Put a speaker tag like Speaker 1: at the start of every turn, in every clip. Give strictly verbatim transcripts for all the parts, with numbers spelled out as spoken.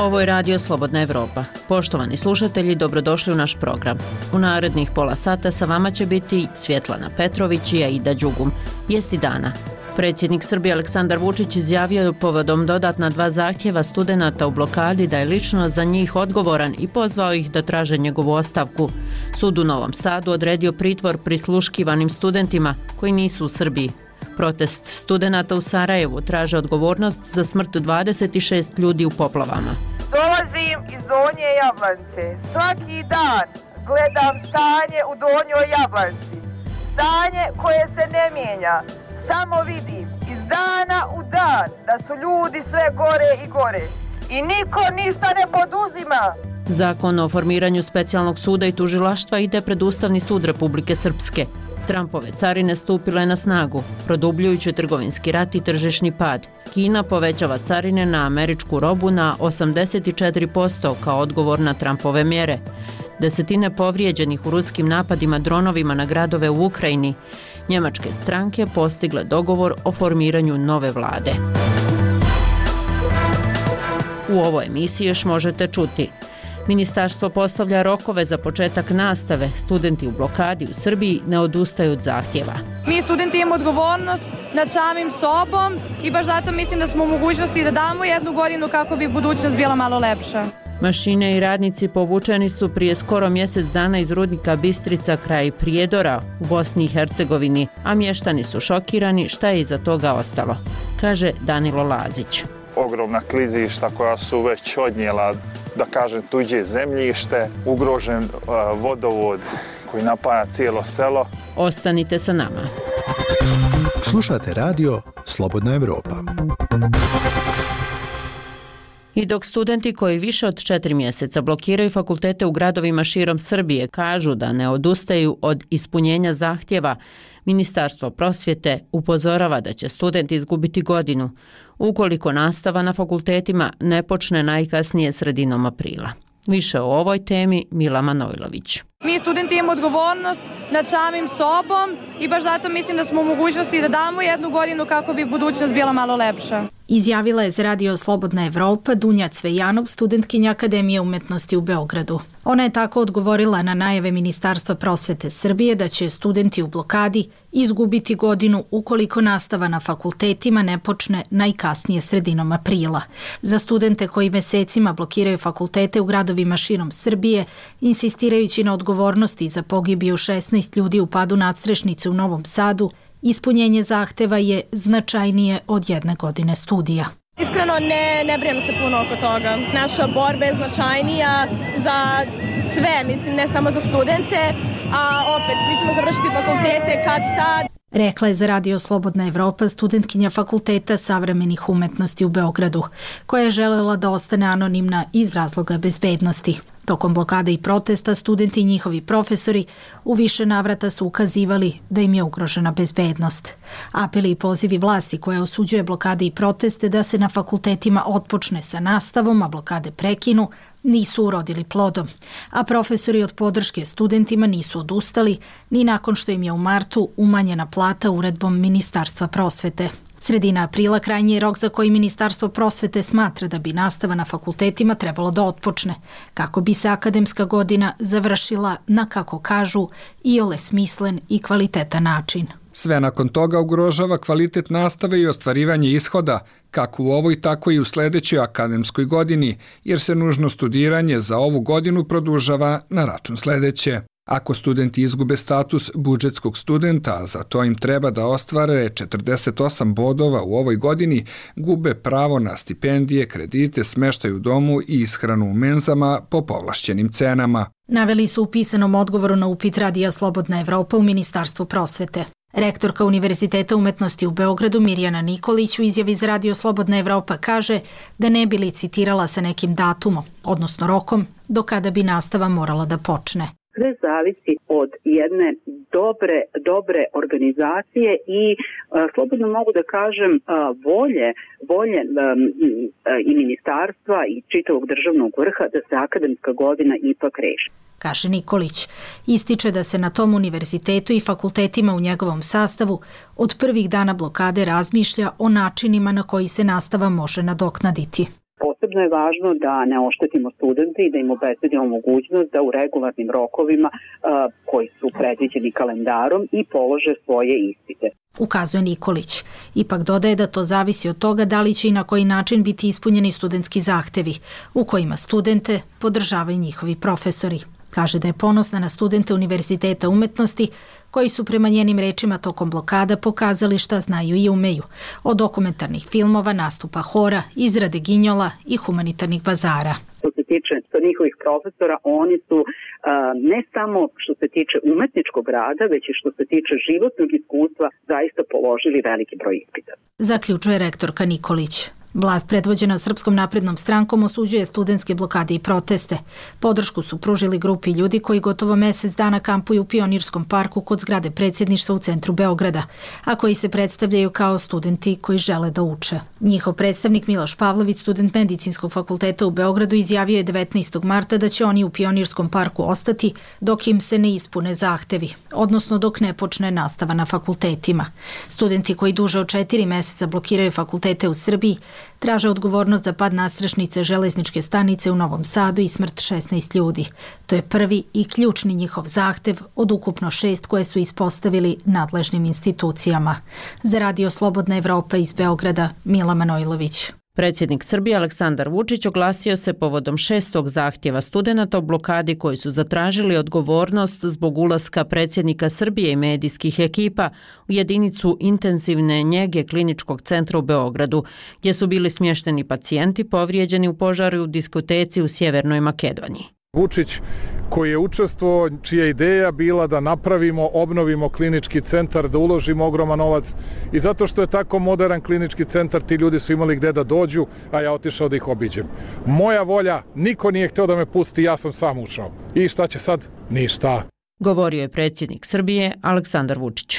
Speaker 1: Ovo je Radio Slobodna Evropa. Poštovani slušatelji, dobrodošli u naš program. U narednih pola sata sa vama će biti Svjetlana Petrović i Aida Đugum. Vijesti dana. Predsjednik Srbije Aleksandar Vučić izjavio je povodom dodatna dva zahtjeva studenata u blokadi da je lično za njih odgovoran i pozvao ih da traže njegovu ostavku. Sud u Novom Sadu odredio pritvor prisluškivanim studentima koji nisu u Srbiji. Protest studenata u Sarajevu traže odgovornost za smrt dvadeset šest ljudi u poplavama.
Speaker 2: Dolazim iz Donje Jablance. Svaki dan gledam stanje u Donjoj Jablanci. Stanje koje se ne mijenja. Samo vidim iz dana u dan da su ljudi sve gore i gore. I niko ništa ne poduzima.
Speaker 1: Zakon o formiranju specijalnog suda i tužilaštva ide pred Ustavni sud Republike Srpske. Trumpove carine stupile na snagu, produbljujući trgovinski rat i tržišni pad. Kina povećava carine na američku robu na osamdeset četiri posto kao odgovor na Trumpove mjere. Desetine povrijeđenih u ruskim napadima dronovima na gradove u Ukrajini. Njemačke stranke postigle dogovor o formiranju nove vlade. U ovoj emisiji još možete čuti: Ministarstvo postavlja rokove za početak nastave, studenti u blokadi u Srbiji ne odustaju od zahtjeva.
Speaker 3: Mi studenti imamo odgovornost nad samim sobom i baš zato mislim da smo u mogućnosti da damo jednu godinu kako bi budućnost bila malo lepša.
Speaker 1: Mašine i radnici povučeni su prije skoro mjesec dana iz rudnika Bistrica kraj Prijedora u Bosni i Hercegovini, a mještani su šokirani šta je iza toga ostalo, kaže Danilo Lazić.
Speaker 4: Ogromna klizišta koja su već odnijela, da kažem, tuđe zemljište, ugrožen uh, vodovod koji napaja cijelo selo.
Speaker 1: Ostanite sa nama.
Speaker 5: Slušate radio Slobodna Evropa.
Speaker 1: I dok studenti koji više od četiri mjeseca blokiraju fakultete u gradovima širom Srbije kažu da ne odustaju od ispunjenja zahtjeva, Ministarstvo prosvjete upozorava da će studenti izgubiti godinu ukoliko nastava na fakultetima ne počne najkasnije sredinom aprila. Više o ovoj temi Mila Manojlović.
Speaker 3: Mi studenti imamo odgovornost nad samim sobom i baš zato mislim da smo u mogućnosti da damo jednu godinu kako bi budućnost bila malo lepša.
Speaker 6: Izjavila je za Radio Slobodna Evropa Dunja Cvejanov, studentkinja Akademije umetnosti u Beogradu. Ona je tako odgovorila na najave Ministarstva prosvete Srbije da će studenti u blokadi izgubiti godinu ukoliko nastava na fakultetima ne počne najkasnije sredinom aprila. Za studente koji mesecima blokiraju fakultete u gradovima širom Srbije, insistirajući na odgovornosti za pogibiju šesnaest ljudi u padu nadstrešnice u Novom Sadu, ispunjenje zahteva je značajnije od jedne godine studija.
Speaker 7: Iskreno ne, ne brijem se puno oko toga. Naša borba je značajnija za sve, mislim, ne samo za studente, a opet svi ćemo završiti fakultete kad tad.
Speaker 6: Rekla je za Radio Slobodna Evropa studentkinja Fakulteta savremenih umetnosti u Beogradu, koja je želela da ostane anonimna iz razloga bezbednosti. Tokom blokade i protesta studenti i njihovi profesori u više navrata su ukazivali da im je ugrožena bezbednost. Apeli i pozivi vlasti koja osuđuje blokade i proteste da se na fakultetima otpočne sa nastavom, a blokade prekinu, nisu urodili plodom, a profesori od podrške studentima nisu odustali ni nakon što im je u martu umanjena plata uredbom Ministarstva prosvete. Sredina aprila krajnji je rok za koji Ministarstvo prosvete smatra da bi nastava na fakultetima trebalo da otpočne, kako bi se akademska godina završila na, kako kažu, iole smislen i kvalitetan način.
Speaker 8: Sve nakon toga ugrožava kvalitet nastave i ostvarivanje ishoda, kako u ovoj, tako i u sljedećoj akademskoj godini, jer se nužno studiranje za ovu godinu produžava na račun sljedeće. Ako studenti izgube status budžetskog studenta, a za to im treba da ostvare četrdeset osam bodova u ovoj godini, gube pravo na stipendije, kredite, smještaj u domu i ishranu u menzama po povlašćenim cenama.
Speaker 6: Naveli su u pisanom odgovoru na upit Radija Slobodna Evropa u Ministarstvu prosvete. Rektorka Univerziteta umetnosti u Beogradu Mirjana Nikolić u izjavi za Radio Slobodna Evropa kaže da ne bi li citirala sa nekim datumom, odnosno rokom, do kada bi nastava morala da počne.
Speaker 9: Sve zavisi od jedne dobre, dobre organizacije i a, slobodno mogu da kažem a, volje, volje a, i ministarstva i čitavog državnog vrha da se akademska godina ipak reši.
Speaker 6: Kaže Nikolić. Ističe da se na tom univerzitetu i fakultetima u njegovom sastavu od prvih dana blokade razmišlja o načinima na koji se nastava može nadoknaditi.
Speaker 9: Posebno posebno je važno da ne oštetimo studente i da im obezbedimo mogućnost da u regularnim rokovima koji su predviđeni kalendarom i polože svoje ispite.
Speaker 6: Ukazuje Nikolić. Ipak dodaje da to zavisi od toga da li će i na koji način biti ispunjeni studentski zahtevi, u kojima studente podržavaju njihovi profesori. Kaže da je ponosna na studente Univerziteta umetnosti, koji su prema njenim rečima tokom blokada pokazali šta znaju i umeju, od dokumentarnih filmova, nastupa hora, izrade ginjola i humanitarnih bazara.
Speaker 9: Što se tiče njihovih profesora, oni su uh, ne samo što se tiče umetničkog rada, već i što se tiče životnog iskustva zaista položili veliki broj ispita.
Speaker 6: Zaključuje rektorka Nikolić. Vlast predvođena Srpskom naprednom strankom osuđuje studentske blokade i proteste. Podršku su pružili grupi ljudi koji gotovo mesec dana kampuju u Pionirskom parku kod zgrade predsjedništva u centru Beograda, a koji se predstavljaju kao studenti koji žele da uče. Njihov predstavnik Miloš Pavlović, student Medicinskog fakulteta u Beogradu, izjavio je devetnaestog marta da će oni u Pionirskom parku ostati dok im se ne ispune zahtevi, odnosno dok ne počne nastava na fakultetima. Studenti koji duže od četiri meseca blokiraju fakultete u Srbiji traže odgovornost za pad nastrešnice železničke stanice u Novom Sadu i smrt šesnaest ljudi. To je prvi i ključni njihov zahtev od ukupno šest koje su ispostavili nadležnim institucijama. Za Radio Slobodna Evropa iz Beograda, Mila Manojlović.
Speaker 1: Predsjednik Srbije Aleksandar Vučić oglasio se povodom šestog zahtjeva studenata u blokadi koji su zatražili odgovornost zbog ulaska predsjednika Srbije i medijskih ekipa u jedinicu intenzivne njege Kliničkog centra u Beogradu, gdje su bili smješteni pacijenti povrijeđeni u požaru u diskoteci u Sjevernoj Makedoniji.
Speaker 10: Vučić koji je učestvovao, čija ideja bila da napravimo, obnovimo klinički centar, da uložimo ogroman novac i zato što je tako modern klinički centar, ti ljudi su imali gde da dođu, a ja otišao da ih obiđem. Moja volja, niko nije hteo da me pusti, ja sam sam ušao. I šta će sad? Ništa.
Speaker 1: Govorio je predsjednik Srbije Aleksandar Vučić.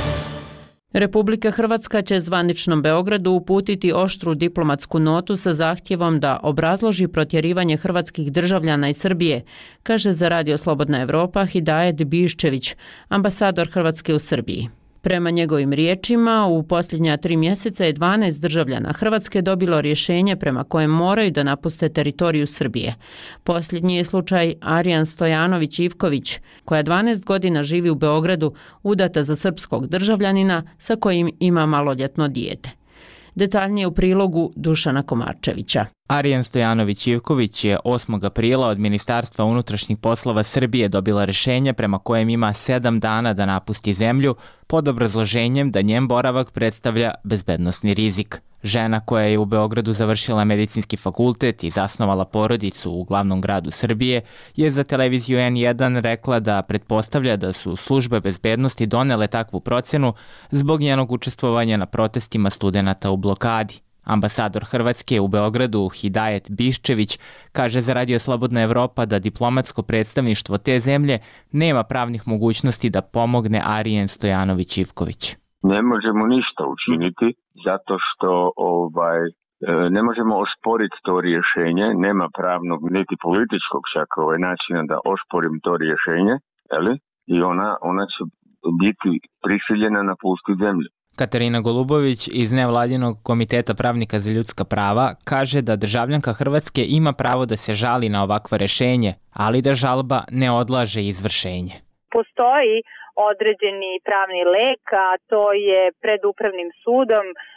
Speaker 1: Republika Hrvatska će zvaničnom Beogradu uputiti oštru diplomatsku notu sa zahtjevom da obrazloži protjerivanje hrvatskih državljana iz Srbije, kaže za Radio Slobodna Evropa Hidajet Biščević, ambasador Hrvatske u Srbiji. Prema njegovim riječima, u posljednja tri mjeseca je dvanaest državljana Hrvatske dobilo rješenje prema kojem moraju da napuste teritoriju Srbije. Posljednji je slučaj Arijan Stojanović-Ivković, koja dvanaest godina živi u Beogradu, udata za srpskog državljanina sa kojim ima maloljetno dijete. Detaljnije u prilogu Dušana Komarčevića.
Speaker 11: Arijan Stojanović-Ivković je osmog aprila od Ministarstva unutrašnjih poslova Srbije dobila rješenje prema kojem ima sedam dana da napusti zemlju pod obrazloženjem da njen boravak predstavlja bezbednosni rizik. Žena koja je u Beogradu završila medicinski fakultet i zasnovala porodicu u glavnom gradu Srbije je za televiziju en jedan rekla da pretpostavlja da su službe bezbednosti donele takvu procenu zbog njenog učestvovanja na protestima studenata u blokadi. Ambasador Hrvatske u Beogradu Hidajet Biščević kaže za Radio Slobodna Evropa da diplomatsko predstavništvo te zemlje nema pravnih mogućnosti da pomogne Arijen Stojanović-Ivković.
Speaker 12: Ne možemo ništa učiniti zato što ovaj ne možemo osporiti to rješenje, nema pravnog niti političkog čak ovaj načina da osporim to rješenje, eli? I ona ona će biti prisiljena napustiti zemlju.
Speaker 11: Katarina Golubović iz Nevladinog komiteta pravnika za ljudska prava kaže da državljanka Hrvatske ima pravo da se žali na ovakvo rješenje, ali da žalba ne odlaže izvršenje.
Speaker 13: Postoji određeni pravni lek, a to je pred upravnim sudom um,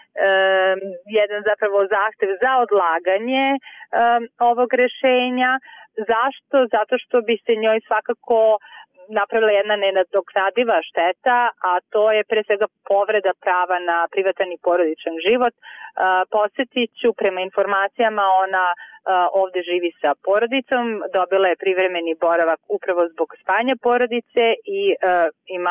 Speaker 13: jedan zapravo zahtev za odlaganje um, ovog rješenja. Zašto? Zato što bi se njoj svakako napravila jedna nenadoknadiva šteta, a to je pre svega povreda prava na privatan i porodičan život. Podsjetit ću, prema informacijama ona ovdje živi sa porodicom, dobila je privremeni boravak upravo zbog spajanja porodice i ima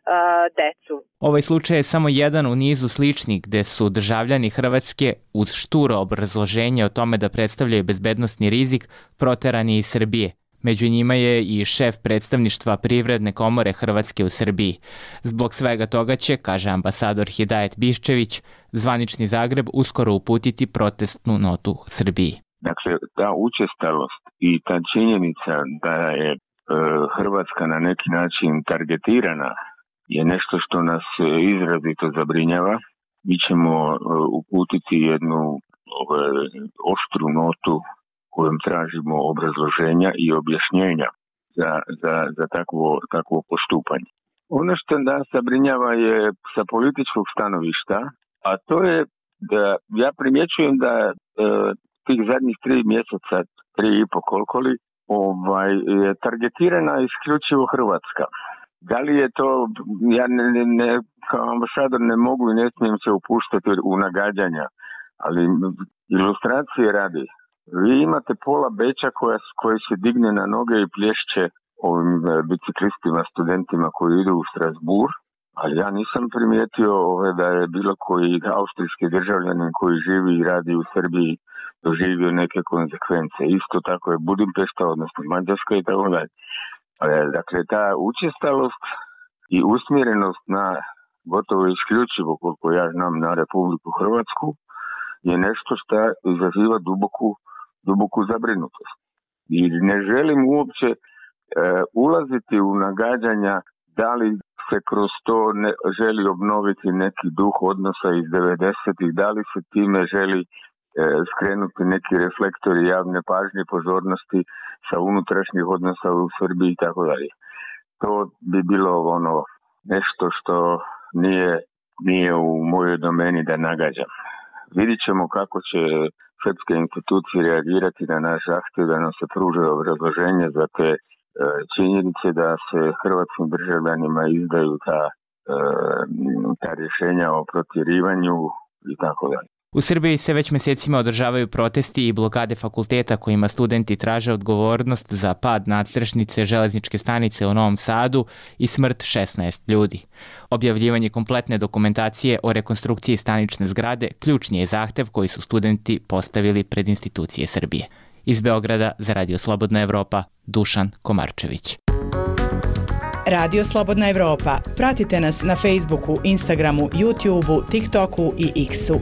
Speaker 13: decu.
Speaker 11: Ovaj slučaj je samo jedan u nizu sličnih gde su državljani Hrvatske uz šturo obrazloženje o tome da predstavljaju bezbednosni rizik proterani iz Srbije. Među njima je i šef predstavništva Privredne komore Hrvatske u Srbiji. Zbog svega toga će, kaže ambasador Hidajet Biščević, zvanični Zagreb uskoro uputiti protestnu notu Srbiji.
Speaker 12: Dakle, ta učestalost i ta činjenica da je e, Hrvatska na neki način targetirana je nešto što nas izrazito zabrinjava. Mi ćemo e, uputiti jednu ove, oštru notu kojom tražimo obrazloženja i objašnjenja za, za, za takvo, takvo postupanje. Ono što nas zabrinjava je sa političkog stanovišta, a to je da ja primjećujem da e, tih zadnjih tri mjeseca, tri i po koliko li, ovaj, je targetirana isključivo Hrvatska. Da li je to, ja ne, ne, ne, kao ambasador ne mogu i ne smijem se upuštati u nagađanja, ali ilustracije radi. Vi imate pola Beča koja, koji se digne na noge i plješće ovim biciklistima, studentima koji idu u Strasbourg, ali ja nisam primijetio ove, da je bilo koji austrijski državljanin koji živi i radi u Srbiji doživio neke konsekvence. Isto tako je Budimpešta, odnosno Mađarska i tako dalje. Dakle, ta učestalost i usmjerenost na gotovo isključivo, koliko ja znam, na Republiku Hrvatsku je nešto što izaziva duboku, duboku zabrinutost. I ne želim uopće e, ulaziti u nagađanja da li se kroz to ne, želi obnoviti neki duh odnosa iz devedesetih, da li se time želi e, skrenuti neki reflektori javne pažnje, pozornosti sa unutrašnjih odnosa u Srbiji i tako dalje. To bi bilo ono nešto što nije, nije u mojoj domeni da nagađam. Vidit ćemo kako će srpske institucije reagirati na naš zahtjev da nam se pruže obrazloženje za te e, činjenice da se hrvatskim državljanima izdaju ta, e, ta rješenja o protjerivanju i tako dalje.
Speaker 11: U Srbiji se već mjesecima održavaju protesti i blokade fakulteta kojima studenti traže odgovornost za pad nadstrešnice železničke stanice u Novom Sadu i smrt šesnaest ljudi. Objavljivanje kompletne dokumentacije o rekonstrukciji stanične zgrade ključni je zahtev koji su studenti postavili pred institucije Srbije. Iz Beograda za Radio Slobodna Evropa, Dušan Komarčević.
Speaker 14: Radio Slobodna Evropa. Pratite nas na Facebooku, Instagramu, YouTubeu, TikToku i X-u.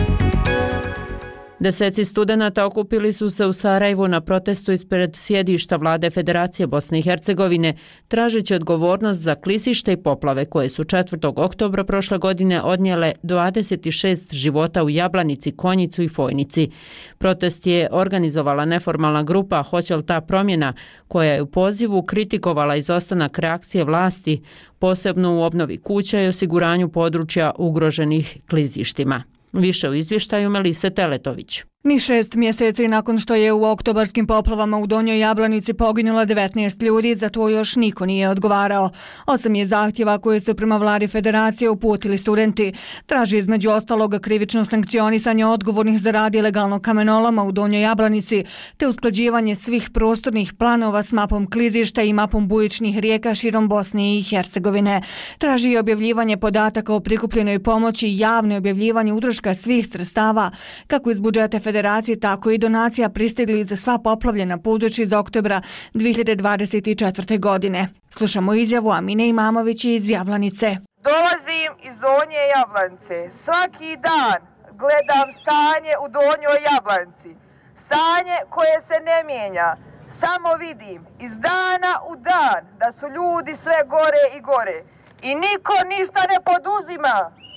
Speaker 1: Deseci studenata okupili su se u Sarajevu na protestu ispred sjedišta vlade Federacije Bosne i Hercegovine, tražeći odgovornost za klisište i poplave koje su četvrtog oktobra prošle godine odnijele dvadeset šest života u Jablanici, Konjicu i Fojnici. Protest je organizovala neformalna grupa Hoće li ta promjena, koja je u pozivu kritikovala izostanak reakcije vlasti, posebno u obnovi kuća i osiguranju područja ugroženih klizištima. Više u izvještaju Melise Teletović.
Speaker 15: Ni šest mjeseci nakon što je u oktobarskim poplavama u Donjoj Jablanici poginulo devetnaest ljudi, za to još niko nije odgovarao. Osam je zahtjeva koje su prema vladi Federacije uputili studenti. Traži između ostaloga krivično sankcionisanje odgovornih za rad ilegalnog kamenoloma u Donjoj Jablanici, te usklađivanje svih prostornih planova s mapom klizišta i mapom bujičnih rijeka širom Bosne i Hercegovine. Traži i objavljivanje podataka o prikupljenoj pomoći i javno objavljivanje utroška svih sredstava, kako iz budžeta Federacije, tako i donacija pristigli za sva poplavljena područja iz oktobra dvije hiljade dvadeset četvrte. godine. Slušamo izjavu Amine Imamović iz Jablanice.
Speaker 2: Dolazim iz Donje Jablanice. Svaki dan gledam stanje u Donjoj Jablanici. Stanje koje se ne mijenja. Samo vidim iz dana u dan da su ljudi sve gore i gore. I niko ništa ne poduzima.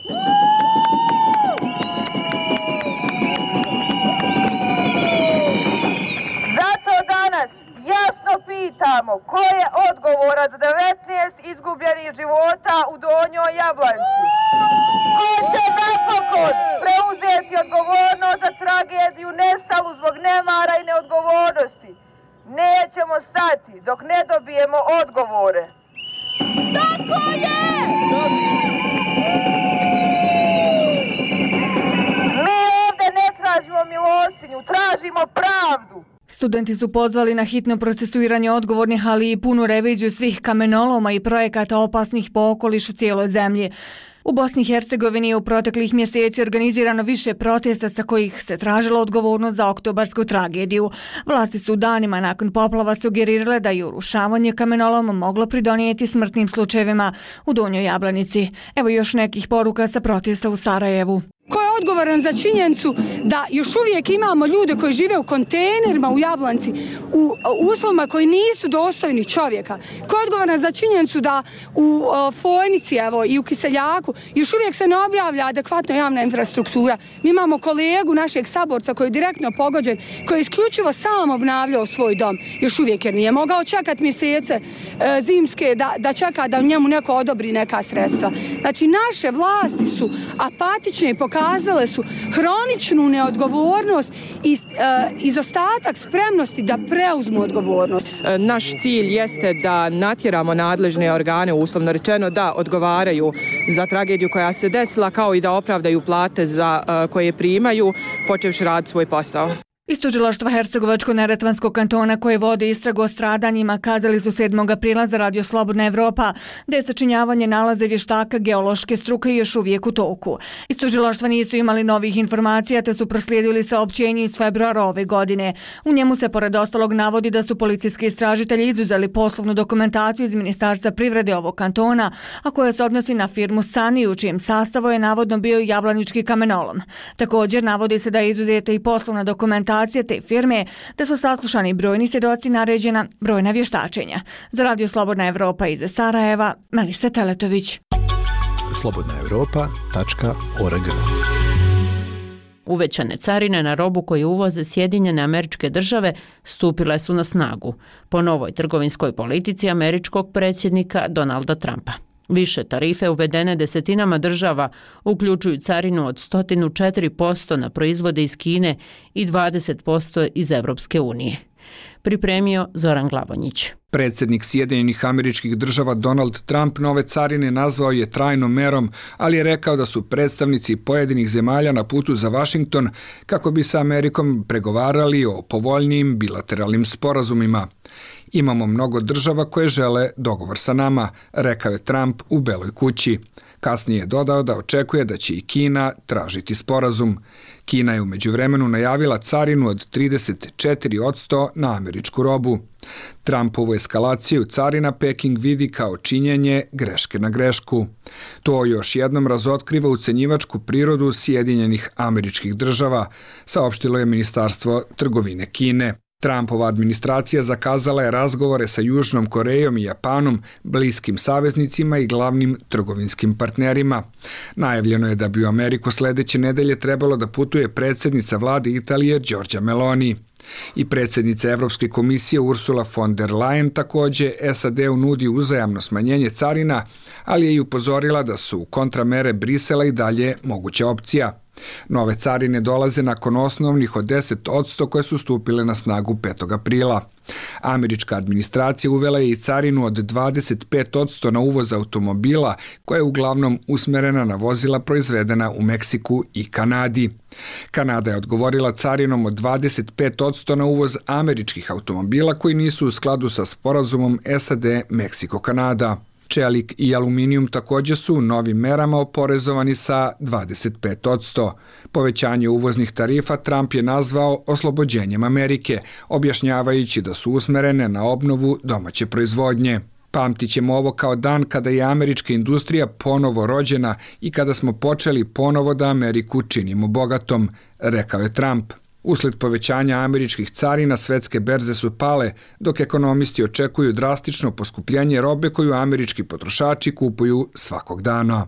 Speaker 2: Zato danas jasno pitamo ko je odgovoran za devetnaest izgubljenih života u Donjoj Jablanici. Ko će napokon preuzeti odgovornost za tragediju nestalu zbog nemara i neodgovornosti? Nećemo stati dok ne dobijemo odgovore. Tako je! Mi ovdje ne tražimo milostinju, tražimo pravdu.
Speaker 15: Studenti su pozvali na hitno procesuiranje odgovornih, ali i punu reviziju svih kamenoloma i projekata opasnih po okoliš u cijeloj zemlji. U Bosni i Hercegovini je u proteklih mjeseci organizirano više protesta sa kojih se tražila odgovornost za oktobarsku tragediju. Vlasti su danima nakon poplava sugerirale da je urušavanje kamenoloma moglo pridonijeti smrtnim slučajevima u Donjoj Jablanici. Evo još nekih poruka sa protesta u Sarajevu.
Speaker 16: Ko je odgovoran za činjenicu da još uvijek imamo ljude koji žive u kontejnerima u Jablanci, u uslovima koji nisu dostojni čovjeka? Ko je odgovoran za činjenicu da u Fojnici, evo, i u Kiseljaku još uvijek se ne objavlja adekvatno javna infrastruktura? Mi imamo kolegu našeg saborca koji je direktno pogođen, koji je isključivo sam obnavljao svoj dom, još uvijek jer nije mogao čekati mjesece e, zimske da, da čeka da njemu neko odobri neka sredstva. Znači, naše vlasti su apatične i pokazale su hroničnu neodgovornost i e, izostatak spremnosti da preuzmu odgovornost.
Speaker 17: Naš cilj jeste da natjeramo nadležne organe, uslovno rečeno, da odgovaraju za tragediju koja se desila, kao i da opravdaju plate za uh, koje primaju, počevši raditi svoj posao.
Speaker 15: Iz tužilaštva Hercegovačko-neretvanskog kantona koje vode istragu o stradanjima kazali su sedmog aprila za Radio Slobodna Evropa da je sačinjavanje nalaza vještaka geološke struke još uvijek u toku. Iz tužilaštva nisu imali novih informacija te su proslijedili saopćenje iz februara ove godine. U njemu se pored ostalog navodi da su policijski istražitelji izuzeli poslovnu dokumentaciju iz Ministarstva privrede ovog kantona, a koja se odnosi na firmu Sani, u čijem sastavu je navodno bio i jablanički kamenolom. Također navodi se da je izuzeta i poslovna dokumentacija te firme, da su saslušani brojni svjedoci, naređena brojna vještačenja. Za Radio Slobodna Evropa iz Sarajeva, Melisa Teletović.
Speaker 5: slobodna evropa tačka org.
Speaker 1: Uvećane carine na robu koju uvoze Sjedinjene Američke Države stupile su na snagu po novoj trgovinskoj politici američkog predsjednika Donalda Trumpa. Više tarife uvedene desetinama država uključuju carinu od sto četiri posto na proizvode iz Kine i dvadeset posto iz Evropske unije. Pripremio Zoran Glavonjić.
Speaker 8: Predsjednik Sjedinjenih Američkih Država Donald Trump nove carine nazvao je trajnom merom, ali je rekao da su predstavnici pojedinih zemalja na putu za Washington kako bi sa Amerikom pregovarali o povoljnijim bilateralnim sporazumima. Imamo mnogo država koje žele dogovor sa nama, rekao je Trump u Beloj kući. Kasnije je dodao da očekuje da će i Kina tražiti sporazum. Kina je u međuvremenu najavila carinu od trideset četiri posto na američku robu. Trumpovu eskalaciju carina Peking vidi kao činjenje greške na grešku. To još jednom razotkriva ucenjivačku prirodu Sjedinjenih Američkih Država, saopštilo je Ministarstvo trgovine Kine. Trumpova administracija zakazala je razgovore sa Južnom Korejom i Japanom, bliskim saveznicima i glavnim trgovinskim partnerima. Najavljeno je da bi u Ameriku sljedeće nedelje trebalo da putuje predsjednica vlade Italije Giorgia Meloni. I predsjednica Evropske komisije Ursula von der Leyen također S A D-u nudi uzajamno smanjenje carina, ali je i upozorila da su kontramere Brisela i dalje moguća opcija. Nove carine dolaze nakon osnovnih od deset posto koje su stupile na snagu petog aprila. Američka administracija uvela je i carinu od dvadeset pet posto na uvoz automobila, koja je uglavnom usmerena na vozila proizvedena u Meksiku i Kanadi. Kanada je odgovorila carinom od dvadeset pet posto na uvoz američkih automobila koji nisu u skladu sa sporazumom S A D-Meksiko-Kanada. Čelik i aluminijum također su u novim merama oporezovani sa dvadeset pet posto. Povećanje uvoznih tarifa Trump je nazvao oslobođenjem Amerike, objašnjavajući da su usmerene na obnovu domaće proizvodnje. Pamtit ćemo ovo kao dan kada je američka industrija ponovo rođena i kada smo počeli ponovo da Ameriku činimo bogatom, rekao je Trump. Usled povećanja američkih carina svetske berze su pale, dok ekonomisti očekuju drastično poskupljenje robe koju američki potrošači kupuju svakog dana.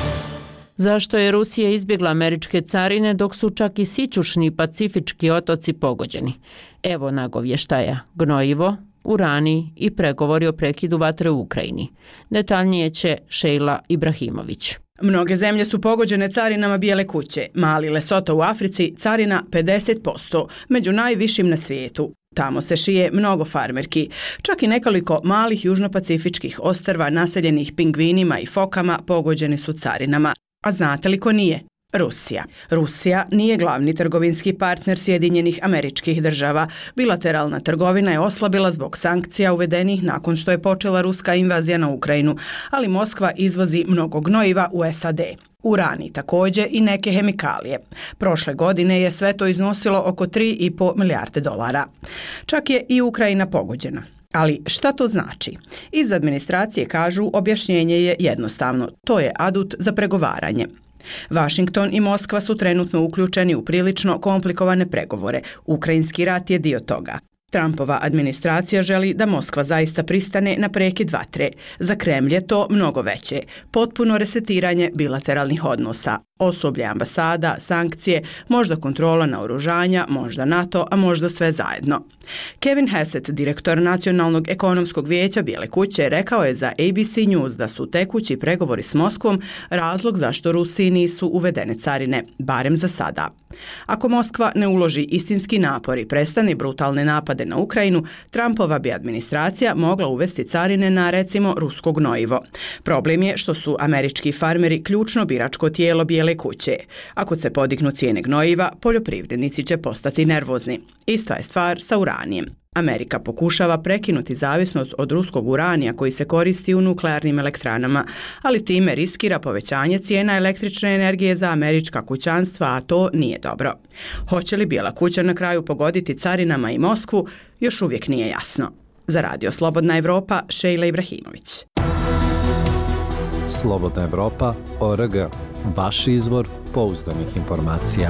Speaker 1: Zašto je Rusija izbjegla američke carine dok su čak i sićušni pacifički otoci pogođeni? Evo nagovještaja: gnojivo, urani i pregovori o prekidu vatre u Ukrajini. Detaljnije će Šejla Ibrahimović.
Speaker 14: Mnoge zemlje su pogođene carinama bijele kuće. Mali Lesoto u Africi carina pedeset posto, među najvišim na svijetu. Tamo se šije mnogo farmerki. Čak i nekoliko malih južnopacifičkih ostrva naseljenih pingvinima i fokama pogođeni su carinama. A znate li ko nije? Rusija. Rusija nije glavni trgovinski partner Sjedinjenih Američkih Država. Bilateralna trgovina je oslabila zbog sankcija uvedenih nakon što je počela ruska invazija na Ukrajinu, ali Moskva izvozi mnogo gnojiva u S A D. Urani također i neke hemikalije. Prošle godine je sve to iznosilo oko tri i pol milijarde dolara. Čak je i Ukrajina pogođena. Ali šta to znači? Iz administracije kažu objašnjenje je jednostavno. To je adut za pregovaranje. Vašington i Moskva su trenutno uključeni u prilično komplikovane pregovore. Ukrajinski rat je dio toga. Trumpova administracija želi da Moskva zaista pristane na prekid vatre. Za Kremlj je to mnogo veće. Potpuno resetiranje bilateralnih odnosa. Osoblje ambasada, sankcije, možda kontrola naoružanja, možda NATO, a možda sve zajedno. Kevin Hassett, direktor Nacionalnog ekonomskog vijeća Bijele kuće, rekao je za A B C News da su tekući pregovori s Moskvom razlog zašto Rusiji nisu uvedene carine, barem za sada. Ako Moskva ne uloži istinski napor i prestane brutalne napade na Ukrajinu, Trumpova bi administracija mogla uvesti carine na, recimo, rusko gnojivo. Problem je što su američki farmeri ključno biračko tijelo Bijele kuće. Ako se podignu cijene gnojiva, poljoprivrednici će postati nervozni. Ista je stvar sa uranijem. Amerika pokušava prekinuti zavisnost od ruskog uranija koji se koristi u nuklearnim elektranama, ali time riskira povećanje cijena električne energije za američka kućanstva, a to nije dobro. Hoće li Bijela kuća na kraju pogoditi carinama i Moskvu, još uvijek nije jasno. Za Radio Slobodna Evropa, Šejla Ibrahimović.
Speaker 18: Slobodna Evropa, O R G. Vaš izvor pouzdanih informacija.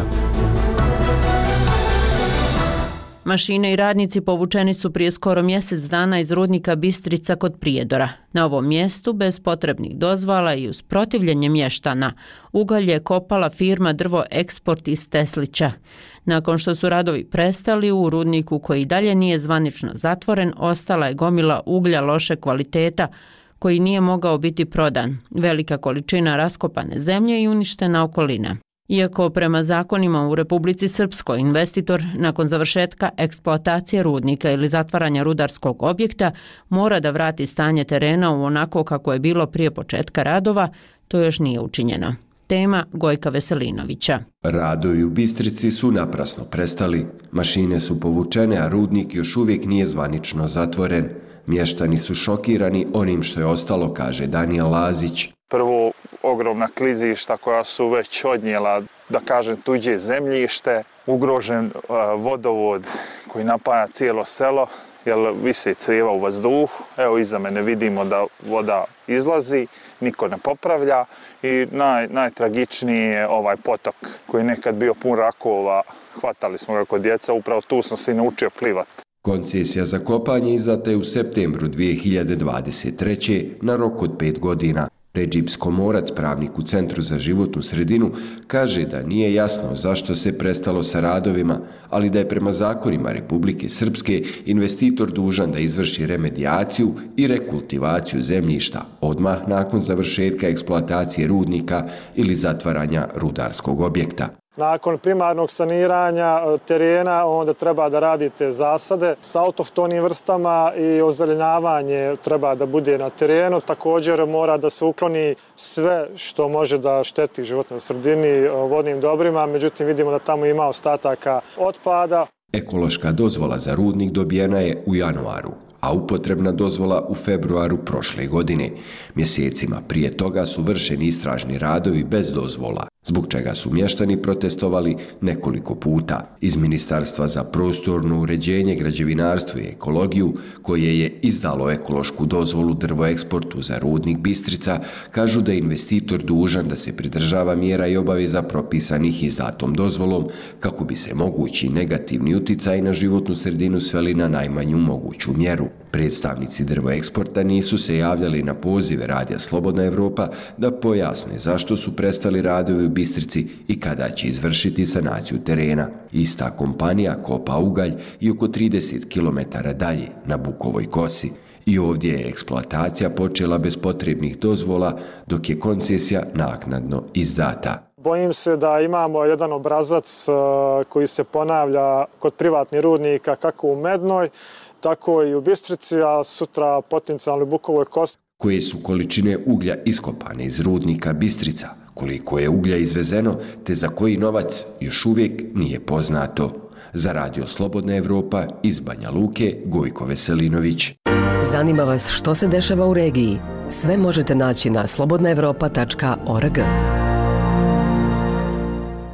Speaker 1: Mašine i radnici povučeni su prije skoro mjesec dana iz rudnika Bistrica kod Prijedora. Na ovom mjestu, bez potrebnih dozvala i uz protivljenje mještana, ugalj je kopala firma Drvo Eksport iz Teslića. Nakon što su radovi prestali, u rudniku koji dalje nije zvanično zatvoren, ostala je gomila uglja loše kvaliteta koji nije mogao biti prodan, velika količina raskopane zemlje i uništena okolina. Iako prema zakonima u Republici Srpskoj investitor nakon završetka eksploatacije rudnika ili zatvaranja rudarskog objekta mora da vrati stanje terena u onako kako je bilo prije početka radova, to još nije učinjeno. Tema Gojka Veselinovića.
Speaker 19: Radovi u Bistrici su naprasno prestali. Mašine su povučene, a rudnik još uvijek nije zvanično zatvoren. Mještani su šokirani onim što je ostalo, kaže Danijel Lazić.
Speaker 4: Prvo, ogromna klizišta koja su već odnijela, da kažem, tuđe zemljište, ugrožen uh, vodovod koji napaja cijelo selo, jer vise crijeva u vazduhu. Evo iza mene vidimo da voda izlazi, niko ne popravlja i naj, najtragičniji je ovaj potok koji je nekad bio pun rakova. Hvatali smo ga kod djeca, upravo tu sam se i naučio plivati.
Speaker 19: Koncesija za kopanje izdata je u septembru dvije hiljade dvadeset treće na rok od pet godina. Redžip Skomorac, pravnik u Centru za životnu sredinu, kaže da nije jasno zašto se prestalo sa radovima, ali da je prema zakonima Republike Srpske investitor dužan da izvrši remedijaciju i rekultivaciju zemljišta odmah nakon završetka eksploatacije rudnika ili zatvaranja rudarskog objekta.
Speaker 20: Nakon primarnog saniranja terena onda treba da radite zasade sa autohtonim vrstama i ozelenjavanje treba da bude na terenu. Također mora da se ukloni sve što može da šteti životnoj sredini, vodnim dobrima, međutim vidimo da tamo ima ostataka otpada.
Speaker 19: Ekološka dozvola za rudnik dobijena je u januaru, a upotrebna dozvola u februaru prošle godine. Mjesecima prije toga su vršeni istražni radovi bez dozvola, zbog čega su mještani protestovali nekoliko puta. Iz Ministarstva za prostorno uređenje, građevinarstvo i ekologiju, koje je izdalo ekološku dozvolu Drvo Eksportu za rudnik Bistrica, kažu da je investitor dužan da se pridržava mjera i obaveza propisanih izdatom dozvolom kako bi se mogući negativni uticaj na životnu sredinu sveli na najmanju moguću mjeru. Predstavnici Drvo Eksporta nisu se javljali na pozive Radija Slobodna Evropa da pojasne zašto su prestali radovi u Bistrici i kada će izvršiti sanaciju terena. Ista kompanija kopa ugalj i oko trideset kilometara dalje na Bukovoj kosi. I ovdje je eksploatacija počela bez potrebnih dozvola, dok je koncesija naknadno izdata.
Speaker 20: Bojim se da imamo jedan obrazac koji se ponavlja kod privatnih rudnika kako u Mednoj, tako i u Bistrici, a sutra potencijalno u Bukovoj kosi.
Speaker 19: Koje su količine uglja iskopane iz rudnika Bistrica, koliko je uglja izvezeno, te za koji novac još uvijek nije poznato. Za Radio Slobodna Evropa iz Banja Luke, Gojko Veselinović.
Speaker 21: Zanima vas što se dešava u regiji? Sve možete naći na slobodna evropa tačka org.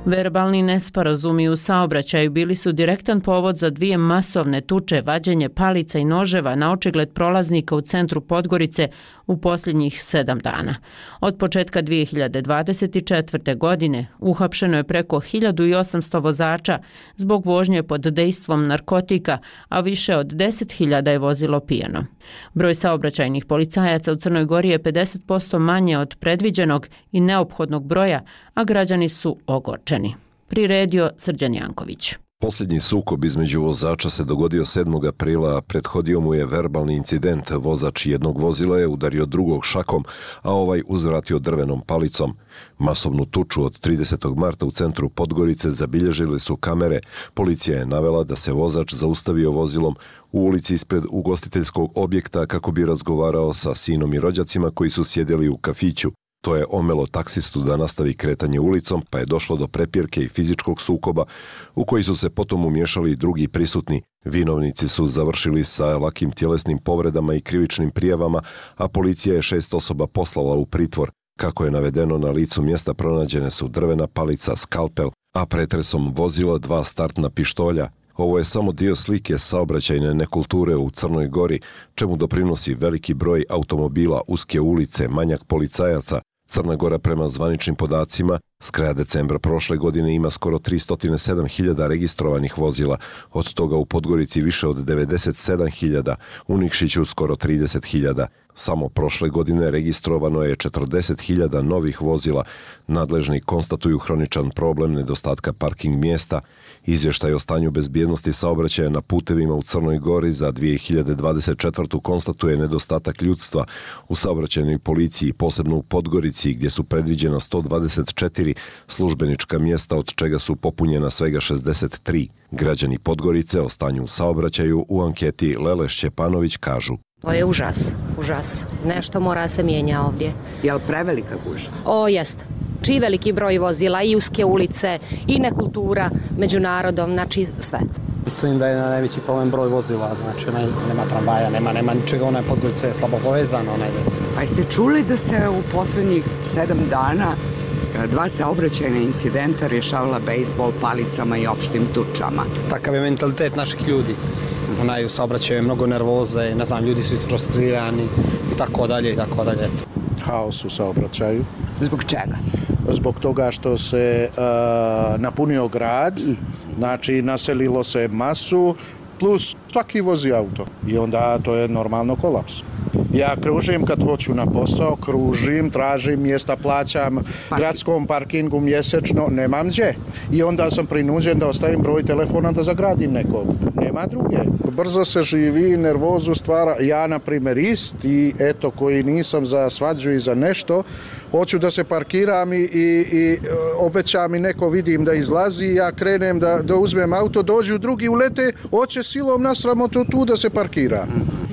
Speaker 1: Verbalni nesporazumi u saobraćaju bili su direktan povod za dvije masovne tuče, vađenje palica i noževa na očigled prolaznika u centru Podgorice u posljednjih sedam dana. Od početka dvije hiljade dvadeset četvrte. godine uhapšeno je preko hiljadu osamsto vozača zbog vožnje pod dejstvom narkotika, a više od deset hiljada je vozilo pijano. Broj saobraćajnih policajaca u Crnoj Gori je pedeset posto manje od predviđenog i neophodnog broja, a građani su ogorčeni. Priredio Srđan Janković.
Speaker 3: Posljednji sukob između vozača se dogodio sedmog aprila, a prethodio mu je verbalni incident. Vozač jednog vozila je udario drugog šakom, a ovaj uzvratio drvenom palicom. Masovnu tuču od tridesetog marta u centru Podgorice zabilježili su kamere. Policija je navela da se vozač zaustavio vozilom u ulici ispred ugostiteljskog objekta kako bi razgovarao sa sinom i rođacima koji su sjedili u kafiću. To je omelo taksistu da nastavi kretanje ulicom, pa je došlo do prepirke i fizičkog sukoba u koji su se potom umiješali i drugi prisutni. Vinovnici su završili sa lakim tjelesnim povredama i krivičnim prijavama, a policija je šest osoba poslala u pritvor. Kako je navedeno, na licu mjesta pronađene su drvena palica, skalpel, a pretresom vozila dva startna pištolja. Ovo je samo dio slike saobraćajne nekulture u Crnoj Gori, čemu doprinosi veliki broj automobila, uske ulice, manjak policajaca. Crna Gora prema zvaničnim podacima s kraja decembra prošle godine ima skoro tristo sedam hiljada registrovanih vozila, od toga u Podgorici više od devedeset sedam hiljada, u Nikšiću skoro trideset hiljada. Samo prošle godine registrovano je četrdeset hiljada novih vozila. Nadležni konstatuju hroničan problem nedostatka parking mjesta. Izvještaj o stanju bezbjednosti saobraćaja na putevima u Crnoj Gori za dvije hiljade dvadeset četvrtu. konstatuje nedostatak ljudstva u saobraćajnoj policiji, posebno u Podgorici gdje su predviđena sto dvadeset četiri službenička mjesta, od čega su popunjena svega šezdeset tri. Građani Podgorice o stanju u saobraćaju u anketi Lele Šćepanović kažu:
Speaker 22: To je užas, užas. Nešto mora se mijenja ovdje.
Speaker 23: Je li prevelika gužva?
Speaker 22: O, jest. Či veliki broj vozila, i uske ulice, i nekultura među narodom, znači sve.
Speaker 24: Mislim da je najveći problem broj vozila, znači onaj, nema tramvaja, nema, nema ničega, ona je Podgorica je slabo povezana. Onaj.
Speaker 23: A jeste čuli da se u posljednjih sedam dana dva saobraćajna incidenta rješavala bejsbol palicama i opštim tučama?
Speaker 24: Takav je mentalitet naših ljudi. Onaj u saobraćaju je mnogo nervoze, ne znam, ljudi su isfrustrirani i tako dalje i tako dalje.
Speaker 25: Haos u saobraćaju.
Speaker 23: Zbog čega?
Speaker 25: Zbog toga što se uh, napunio grad, znači naselilo se masu, plus svaki vozi auto i onda to je normalno kolaps. Ja kružim kad hoću na posao, kružim, tražim mjesta, plaćam gradskom parkingu mjesečno, nemam gdje. I onda sam prinuđen da ostavim broj telefona da zagradim nekog. Nema druge. Brzo se živi, nervozu stvara. Ja, na primjer, ist i eto, koji nisam za svađu i za nešto, hoću da se parkiram i, i, i obećam i neko vidim da izlazi, ja krenem da, da uzmem auto, dođu drugi, ulete, hoće silom na sramotu tu da se parkira.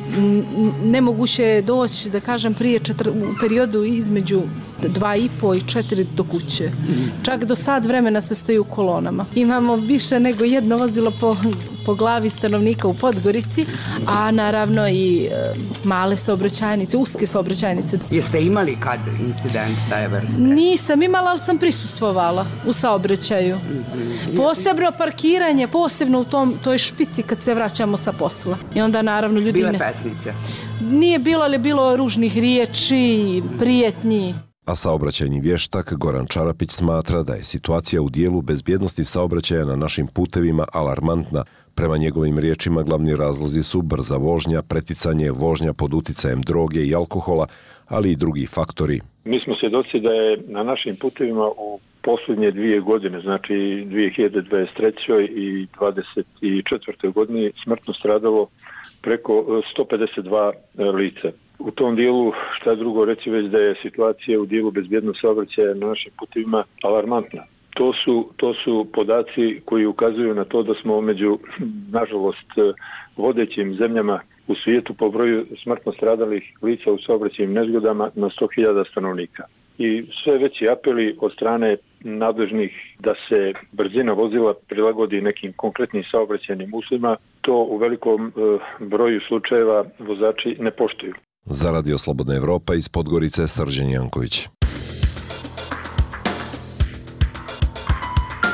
Speaker 26: Nemoguće je doći, da kažem, prije četiri, u periodu između dva i po i četiri do kuće. Čak do sat vremena se stoji u kolonama. Imamo više nego jedno vozilo po, po glavi stanovnika u Podgorici, a naravno i e, male saobraćajnice, uske saobraćajnice.
Speaker 23: Jeste imali kad incident taj vrste?
Speaker 26: Nisam imala, ali sam prisustvovala u saobraćaju. Posebno parkiranje, posebno u tom, toj špici kad se vraćamo sa posla. I onda naravno ljudi...
Speaker 23: Bile
Speaker 26: ne...
Speaker 23: pesnice?
Speaker 26: Nije bilo, ali bilo ružnih riječi, prijetnji.
Speaker 3: A saobraćajni vještak Goran Čarapić smatra da je situacija u dijelu bezbjednosti saobraćaja na našim putevima alarmantna. Prema njegovim riječima glavni razlozi su brza vožnja, preticanje, vožnja pod uticajem droge i alkohola, ali i drugi faktori.
Speaker 27: Mi smo svjedoci da je na našim putevima u posljednje dvije godine, znači dvije hiljade dvadeset treće. i dvadeset četvrtoj. godini smrtno stradalo preko sto pedeset dva lica. U tom dijelu, šta drugo reći, već da je situacija u dijelu bezbjednog saobraćaja na našim putevima alarmantna. To su, to su podaci koji ukazuju na to da smo među, nažalost, vodećim zemljama u svijetu po broju smrtno stradalih lica u saobraćajnim nezgodama na sto hiljada stanovnika. I sve veći apeli od strane nadležnih da se brzina vozila prilagodi nekim konkretnim saobraćajnim uslovima, to u velikom e, broju slučajeva vozači ne poštuju.
Speaker 3: Za Radio Slobodna Evropa iz Podgorice, Srđan Janković.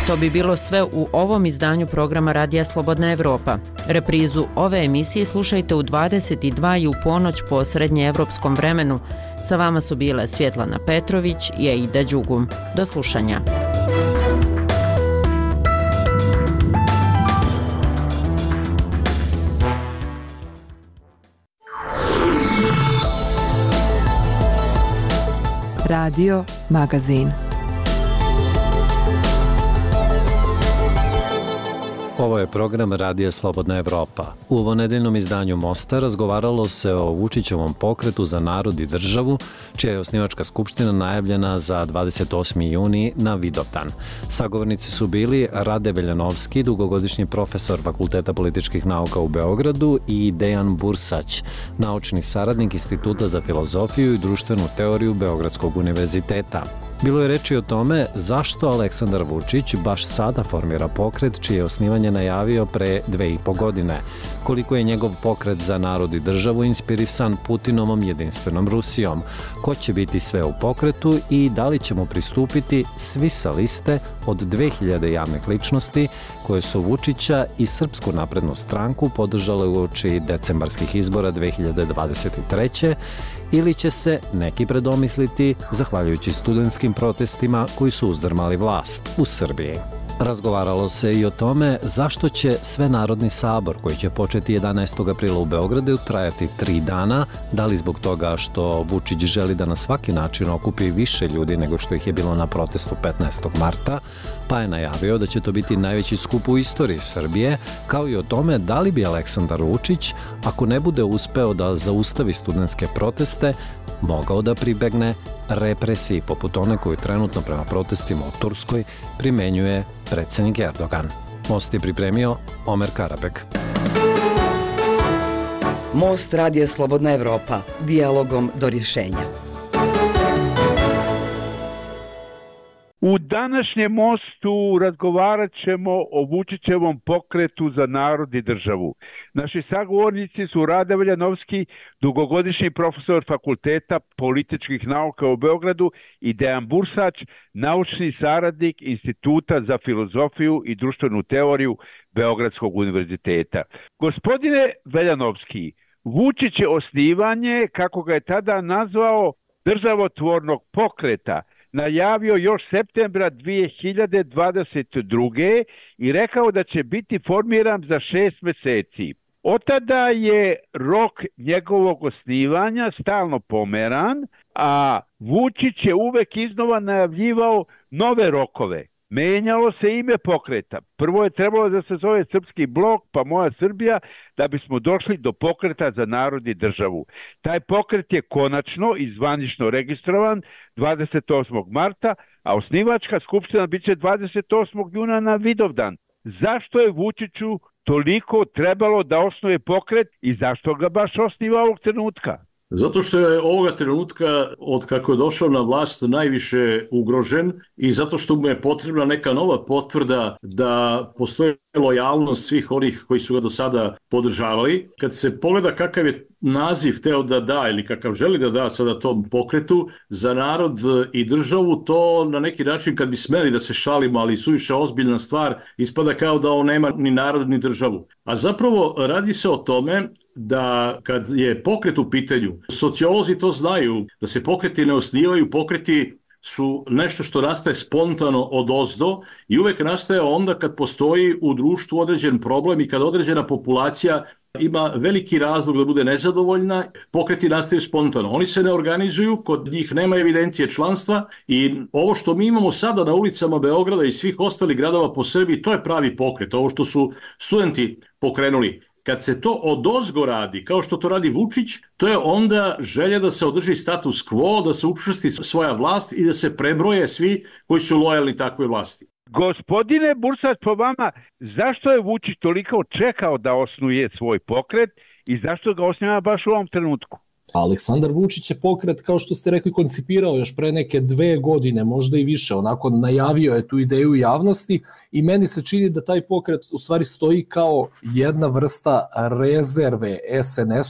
Speaker 1: To bi bilo sve u ovom izdanju programa Radija Slobodna Evropa. Reprizu ove emisije slušajte u dvadeset dva i u ponoć po srednjeevropskom vremenu. Sa vama su bile Svjetlana Petrović i Aida Đugum. Do slušanja.
Speaker 21: Radio Magazin.
Speaker 18: Ovo je program Radija Slobodna Evropa. U ovonedeljnom izdanju Mosta razgovaralo se o Vučićevom pokretu za narod i državu, čija je osnivačka skupština najavljena za dvadeset osmi juni na Vidovdan. Sagovornici su bili Rade Veljanovski, dugogodišnji profesor Fakulteta političkih nauka u Beogradu, i Dejan Bursać, naučni saradnik Instituta za filozofiju i društvenu teoriju Beogradskog univerziteta. Bilo je reči o tome zašto Aleksandar Vučić baš sada formira pokret čije je osnivanje najavio pre dve i po godine, koliko je njegov pokret za narod i državu inspirisan Putinovom jedinstvenom Rusijom, ko će biti sve u pokretu i da li ćemo pristupiti svi sa liste od dve hiljade javnih ličnosti koje su Vučića i Srpsku naprednu stranku podržale uoči decembarskih izbora dve hiljade dvadeset treće ili će se neki predomisliti zahvaljujući studentskim protestima koji su uzdrmali vlast u Srbiji. Razgovaralo se i o tome zašto će Svenarodni sabor, koji će početi jedanaestog aprila u Beogradu, trajati tri dana, da li zbog toga što Vučić želi da na svaki način okupi više ljudi nego što ih je bilo na protestu petnaestog marta, pa je najavio da će to biti najveći skup u istoriji Srbije, kao i o tome da li bi Aleksandar Vučić, ako ne bude uspeo da zaustavi studentske proteste, mogao da pribegne represiji poput one koju trenutno prema protestima u Turskoj primenjuje predsjednik Erdogan. Most je pripremio Omer Karabek.
Speaker 21: Most Radija Slobodna Evropa. Dijalogom do rješenja.
Speaker 6: U današnjem mostu razgovarat ćemo o Vučićevom pokretu za narod i državu. Naši sagovornici su Rade Veljanovski, dugogodišnji profesor Fakulteta političkih nauka u Beogradu, i Dejan Bursać, naučni saradnik Instituta za filozofiju i društvenu teoriju Beogradskog univerziteta. Gospodine Veljanovski, Vučić je osnivanje, kako ga je tada nazvao, državotvornog pokreta najavio još septembra dve hiljade dvadeset druge i rekao da će biti formiran za šest meseci. Od tada je rok njegovog osnivanja stalno pomeran, a Vučić je uvek iznova najavljivao nove rokove. Menjalo se ime pokreta. Prvo je trebalo da se zove Srpski blok, pa Moja Srbija, da bismo došli do pokreta za narod i državu. Taj pokret je konačno i zvanično registrovan dvadeset osmog marta, a osnivačka skupština biće dvadeset osmog juna na Vidovdan. Zašto je Vučiću toliko trebalo da osnuje pokret i zašto ga baš osniva ovog trenutka?
Speaker 7: Zato što je ovoga trenutka, od kako je došao na vlast, najviše ugrožen i zato što mu je potrebna neka nova potvrda da postoji lojalnost svih onih koji su ga do sada podržavali. Kad se pogleda kakav je naziv hteo da da ili kakav želi da da sada tom pokretu za narod i državu, to na neki način, kad bi smeli da se šalimo, ali suviše ozbiljna stvar, ispada kao da on nema ni narod ni državu. A zapravo radi se o tome da kad je pokret u pitanju, sociolozi to znaju, da se pokreti ne osnivaju, pokreti su nešto što nastaje spontano odozdo i uvek nastaje onda kad postoji u društvu određen problem i kad određena populacija ima veliki razlog da bude nezadovoljna, pokreti nastaju spontano. Oni se ne organizuju, kod njih nema evidencije članstva i ovo što mi imamo sada na ulicama Beograda i svih ostalih gradova po Srbiji, to je pravi pokret, ovo što su studenti pokrenuli. Kad se to odozgo radi, kao što to radi Vučić, to je onda želja da se održi status quo, da se učvrsti svoja vlast i da se prebroje svi koji su lojalni takvoj vlasti.
Speaker 6: Gospodine Bursać, po vama, zašto je Vučić toliko čekao da osnuje svoj pokret i zašto ga osniva baš u ovom trenutku?
Speaker 9: Aleksandar Vučić je pokret, kao što ste rekli, koncipirao još pre neke dve godine, možda i više, onako najavio je tu ideju javnosti i meni se čini da taj pokret u stvari stoji kao jedna vrsta rezerve es en esu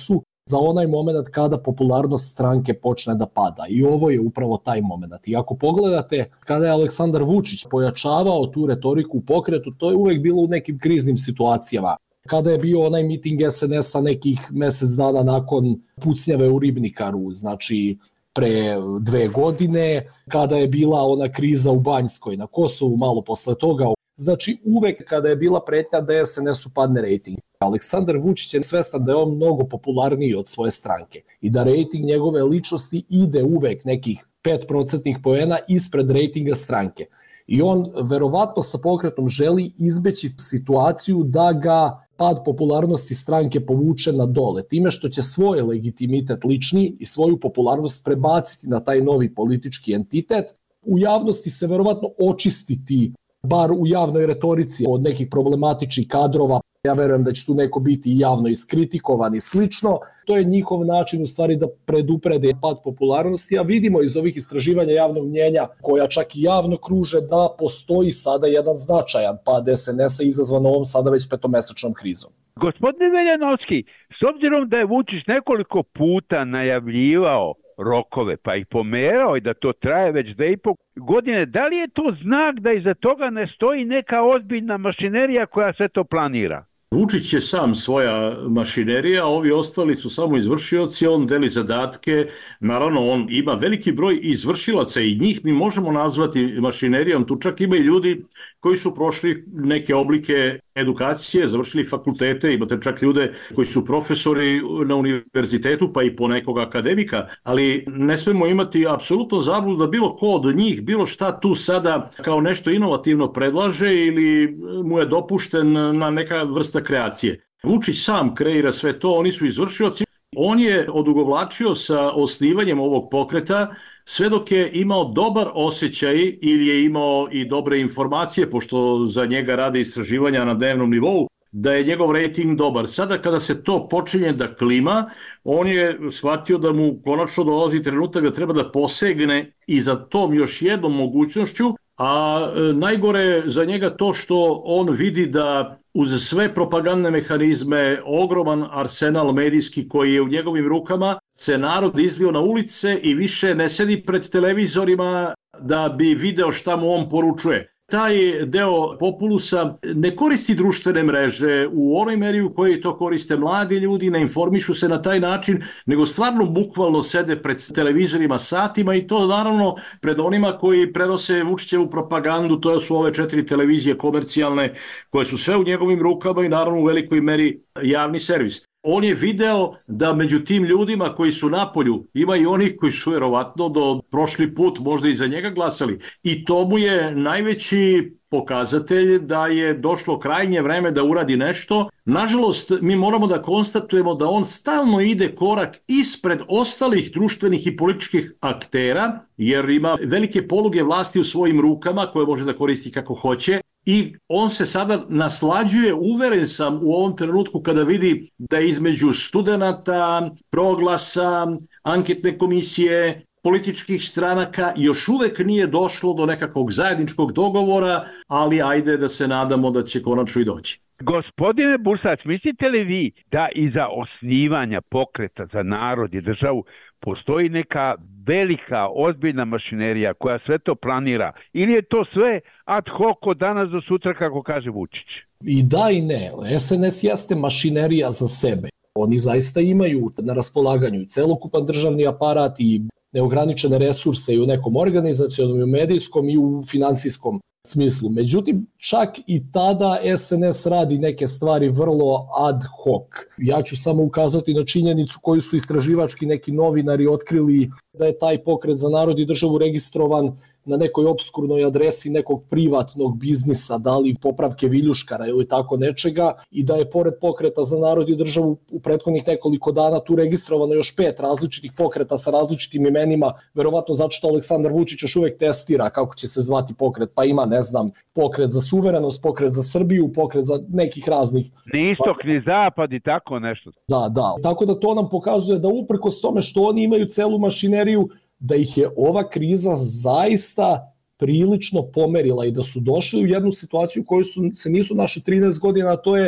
Speaker 9: za onaj moment kada popularnost stranke počne da pada. I ovo je upravo taj moment. I ako pogledate kada je Aleksandar Vučić pojačavao tu retoriku u pokretu, to je uvek bilo u nekim kriznim situacijama. Kada je bio onaj miting es en es a nekih mesec dana nakon pucnjave u Ribnikaru, znači pre dve godine, kada je bila ona kriza u Banjskoj na Kosovu, malo posle toga. Znači uvek kada je bila pretnja da es en es u padne rejting. Aleksandar Vučić je svestan da je on mnogo popularniji od svoje stranke i da rejting njegove ličnosti ide uvek nekih pet procentnih poena ispred rejtinga stranke. I on verovatno sa pokretom želi izbeći situaciju da ga pad popularnosti stranke povuče na dole, time što će svoj legitimitet lični i svoju popularnost prebaciti na taj novi politički entitet. U javnosti se verovatno očistiti, bar u javnoj retorici, od nekih problematičnih kadrova. Ja verujem da će tu neko biti javno iskritikovan i slično. To je njihov način u stvari da preduprede pad popularnosti, a vidimo iz ovih istraživanja javnog mnjenja, koja čak i javno kruže, da postoji sada jedan značajan pad es en es a izazvan ovom sada već petomesečnom krizom.
Speaker 6: Gospodine Veljanovski, s obzirom da je Vučić nekoliko puta najavljivao rokove, pa ih pomerao i da to traje već dve i po godine, da li je to znak da iza toga ne stoji neka ozbiljna mašinerija koja sve to planira?
Speaker 7: Vučić je sam svoja mašinerija, ovi ostali su samo izvršioci, on deli zadatke, naravno on ima veliki broj izvršilaca i njih mi možemo nazvati mašinerijom, tu čak ima i ljudi koji su prošli neke oblike edukacije, završili fakultete, imate čak ljude koji su profesori na univerzitetu pa i po nekog akademika, ali ne smemo imati apsolutno zabludu da bilo ko od njih, bilo šta tu sada kao nešto inovativno predlaže ili mu je dopušten na neka vrsta kreacije. Vučić sam kreira sve to, oni su izvršioci. On je odugovlačio sa osnivanjem ovog pokreta sve dok je imao dobar osjećaj ili je imao i dobre informacije, pošto za njega rade istraživanja na dnevnom nivou, da je njegov rejting dobar. Sada kada se to počinje da klima, on je shvatio da mu konačno dolazi trenutak da treba da posegne i za tom još jednom mogućnošću, a najgore za njega to što on vidi da uz sve propagandne mehanizme, ogroman arsenal medijski koji je u njegovim rukama, se narod izlio na ulice i više ne sedi pred televizorima da bi video šta mu on poručuje. Taj deo populusa ne koristi društvene mreže u onoj meri u kojoj to koriste mladi ljudi, ne informišu se na taj način, nego stvarno bukvalno sede pred televizorima satima i to naravno pred onima koji prenose Vučićevu propagandu, to su ove četiri televizije komercijalne koje su sve u njegovim rukama i naravno u velikoj meri javni servis. On je video da među tim ljudima koji su napolju ima i onih koji su verovatno do prošli put možda i za njega glasali. I to mu je najveći pokazatelj da je došlo krajnje vreme da uradi nešto. Nažalost, mi moramo da konstatujemo da on stalno ide korak ispred ostalih društvenih i političkih aktera, jer ima velike poluge vlasti u svojim rukama koje može da koristi kako hoće. I on se sada naslađuje, uveren sam u ovom trenutku kada vidi da između studenata, proglasa, anketne komisije, političkih stranaka još uvek nije došlo do nekakvog zajedničkog dogovora, ali ajde da se nadamo da će konačno i doći.
Speaker 6: Gospodine Bursac, mislite li vi da iza osnivanja pokreta za narod i državu postoji neka velika, ozbiljna mašinerija koja sve to planira? Ili je to sve ad hoc od danas do sutra, kako kaže Vučić?
Speaker 9: I da i ne. es en es jeste mašinerija za sebe. Oni zaista imaju na raspolaganju celokupan državni aparat i neograničene resurse i u nekom organizacionom, i u medijskom, i u finansijskom smislu. Međutim, čak i tada es en es radi neke stvari vrlo ad hoc. Ja ću samo ukazati na činjenicu koju su istraživački neki novinari otkrili, da je taj pokret za narod i državu registrovan na nekoj obskurnoj adresi nekog privatnog biznisa, da li popravke viljuškara ili tako nečega, i da je pored pokreta za narod i državu u prethodnih nekoliko dana tu registrovano još pet različitih pokreta sa različitim imenima, verovatno zato što Aleksandar Vučić još uvek testira kako će se zvati pokret, pa ima, ne znam, pokret za suverenost, pokret za Srbiju, pokret za nekih raznih...
Speaker 6: Ni istok, ni zapad i tako nešto.
Speaker 9: Da, da. Tako da to nam pokazuje da uprkos tome što oni imaju celu mašineriju, da ih je ova kriza zaista prilično pomerila i da su došli u jednu situaciju koju su, se nisu naše trinaest godina, a to je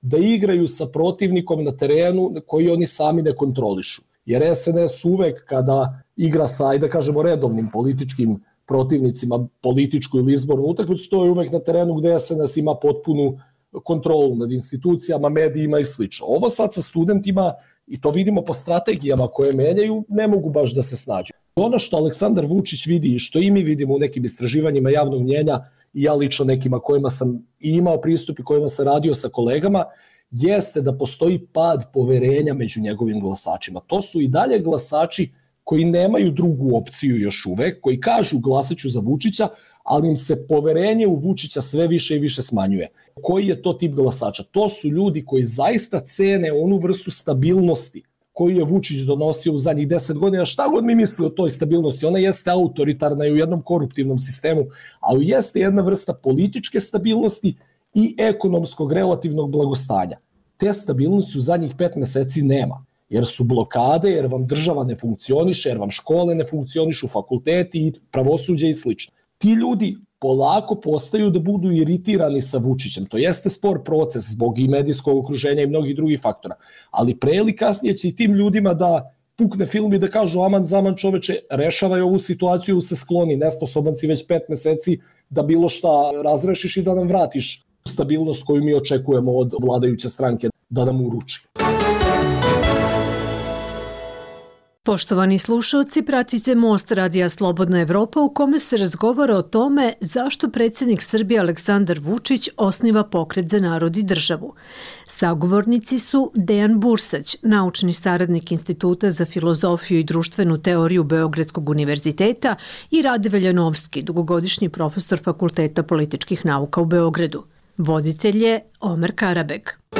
Speaker 9: da igraju sa protivnikom na terenu koji oni sami ne kontrolišu. Jer S N S uvek kada igra sa, ajde da kažemo, redovnim političkim protivnicima, političku ili izbornu utakmicu, to je uvek na terenu gde S N S ima potpunu kontrolu nad institucijama, medijima i slično. Ovo sad sa studentima, i to vidimo po strategijama koje menjaju, ne mogu baš da se snađu. Ono što Aleksandar Vučić vidi i što i mi vidimo u nekim istraživanjima javnog mnjenja, i ja lično nekima kojima sam i imao pristup i kojima sam radio sa kolegama, jeste da postoji pad poverenja među njegovim glasačima. To su i dalje glasači koji nemaju drugu opciju još uvek, koji kažu glasaću za Vučića, ali im se poverenje u Vučića sve više i više smanjuje. Koji je to tip glasača? To su ljudi koji zaista cene onu vrstu stabilnosti koju je Vučić donosio u zadnjih deset godina. Šta god mi misli o toj stabilnosti, ona jeste autoritarna i u jednom koruptivnom sistemu, ali jeste jedna vrsta političke stabilnosti i ekonomskog relativnog blagostanja. Te stabilnosti u zadnjih pet meseci nema, jer su blokade, jer vam država ne funkcioniše, jer vam škole ne funkcionišu, fakulteti, pravosuđe i slično. Ti ljudi polako postaju da budu iritirani sa Vučićem. To jeste spor proces zbog i medijskog okruženja i mnogih drugih faktora. Ali pre ili kasnije će i tim ljudima da pukne film i da kažu aman zaman čoveče, rešavaj ovu situaciju, se skloni, nesposoban si već pet meseci da bilo šta razrešiš i da nam vratiš stabilnost koju mi očekujemo od vladajuće stranke da nam uruči.
Speaker 2: Poštovani slušalci, pratite Most Radija Slobodna Evropa u kome se razgovara o tome zašto predsjednik Srbije Aleksandar Vučić osniva Pokret za narod i državu. Sagovornici su Dejan Bursać, naučni saradnik Instituta za filozofiju i društvenu teoriju Beogradskog univerziteta, i Rade Veljanovski, dugogodišnji profesor Fakulteta političkih nauka u Beogradu. Voditelj je Omer Karabeg.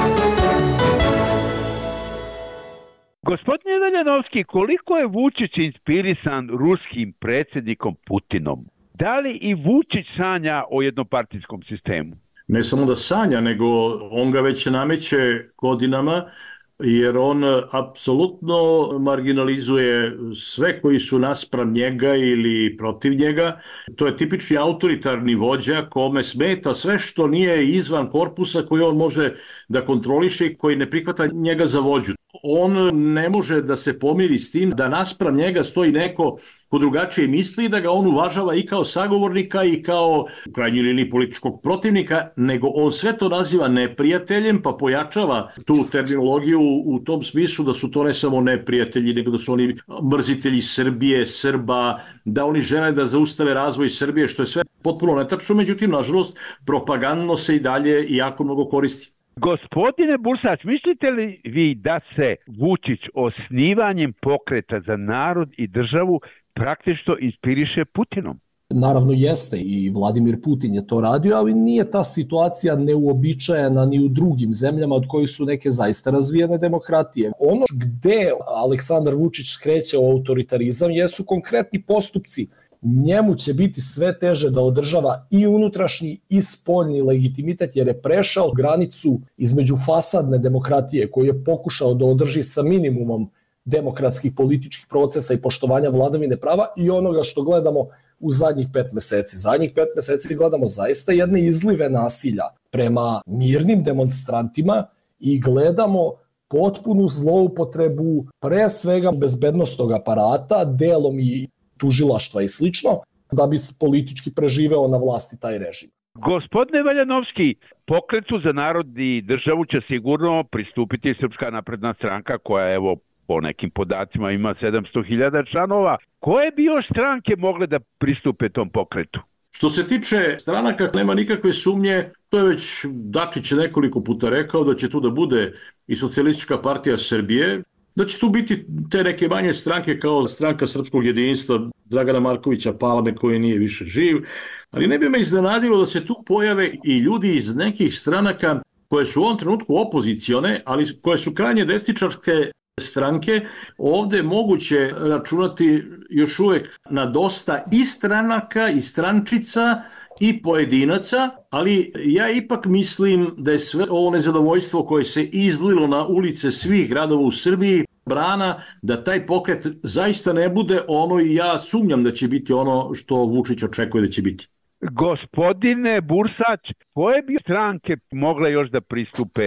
Speaker 6: Gospodine Veljanovski, koliko je Vučić inspirisan ruskim predsjednikom Putinom? Da li i Vučić sanja o jednopartijskom sistemu?
Speaker 7: Ne samo da sanja, nego on ga već nameće godinama, jer on apsolutno marginalizuje sve koji su naspram njega ili protiv njega. To je tipični autoritarni vođa kome smeta sve što nije izvan korpusa koji on može da kontroliše i koji ne prihvata njega za vođu. On ne može da se pomiri s tim da naspram njega stoji neko ko drugačije misli, da ga on uvažava i kao sagovornika i kao u krajnjoj liniji političkog protivnika, nego on sve to naziva neprijateljem, pa pojačava tu terminologiju u tom smislu da su to ne samo neprijatelji, nego da su oni mrzitelji Srbije, Srba, da oni žele da zaustave razvoj Srbije, što je sve potpuno netačno, međutim, nažalost, propagandno se i dalje jako mnogo koristi.
Speaker 6: Gospodine Bursać, mislite li vi da se Vučić osnivanjem Pokreta za narod i državu praktično inspiriše Putinom?
Speaker 9: Naravno jeste i Vladimir Putin je to radio, ali nije ta situacija neuobičajena ni u drugim zemljama od kojih su neke zaista razvijene demokratije. Ono gde Aleksandar Vučić skreće u autoritarizam jesu konkretni postupci. Njemu će biti sve teže da održava i unutrašnji i spoljni legitimitet, jer je prešao granicu između fasadne demokratije koju je pokušao da održi sa minimumom demokratskih političkih procesa i poštovanja vladavine prava i onoga što gledamo u zadnjih pet meseci. Zadnjih pet meseci gledamo zaista jedne izlive nasilja prema mirnim demonstrantima i gledamo potpunu zloupotrebu pre svega bezbednostnog aparata, delom i tužilaštva i slično, da bi politički preživeo na vlasti taj režim.
Speaker 6: Gospodine Veljanovski, Pokretu za narod i državu će sigurno pristupiti Srpska napredna stranka koja, evo, po nekim podacima ima sedamsto hiljada članova. Koje bi još stranke mogle da pristupe tom pokretu?
Speaker 7: Što se tiče stranaka, nema nikakve sumnje, to je već Dačić nekoliko puta rekao da će tu da bude i Socijalistička partija Srbije, da će tu biti te neke manje stranke kao Stranka srpskog jedinstva Dragana Markovića Palme koji nije više živ, ali ne bi me iznenadilo da se tu pojave i ljudi iz nekih stranaka koje su u ovom trenutku opozicione, ali koje su krajnje desničarske stranke. Ovde je moguće računati još uvek na dosta i stranaka i strančica i pojedinaca, ali ja ipak mislim da je sve ovo nezadovoljstvo koje se izlilo na ulice svih gradova u Srbiji brana da taj pokret zaista ne bude ono, i ja sumnjam da će biti ono što Vučić očekuje da će biti.
Speaker 6: Gospodine Bursać, koje bi stranke mogle još da pristupe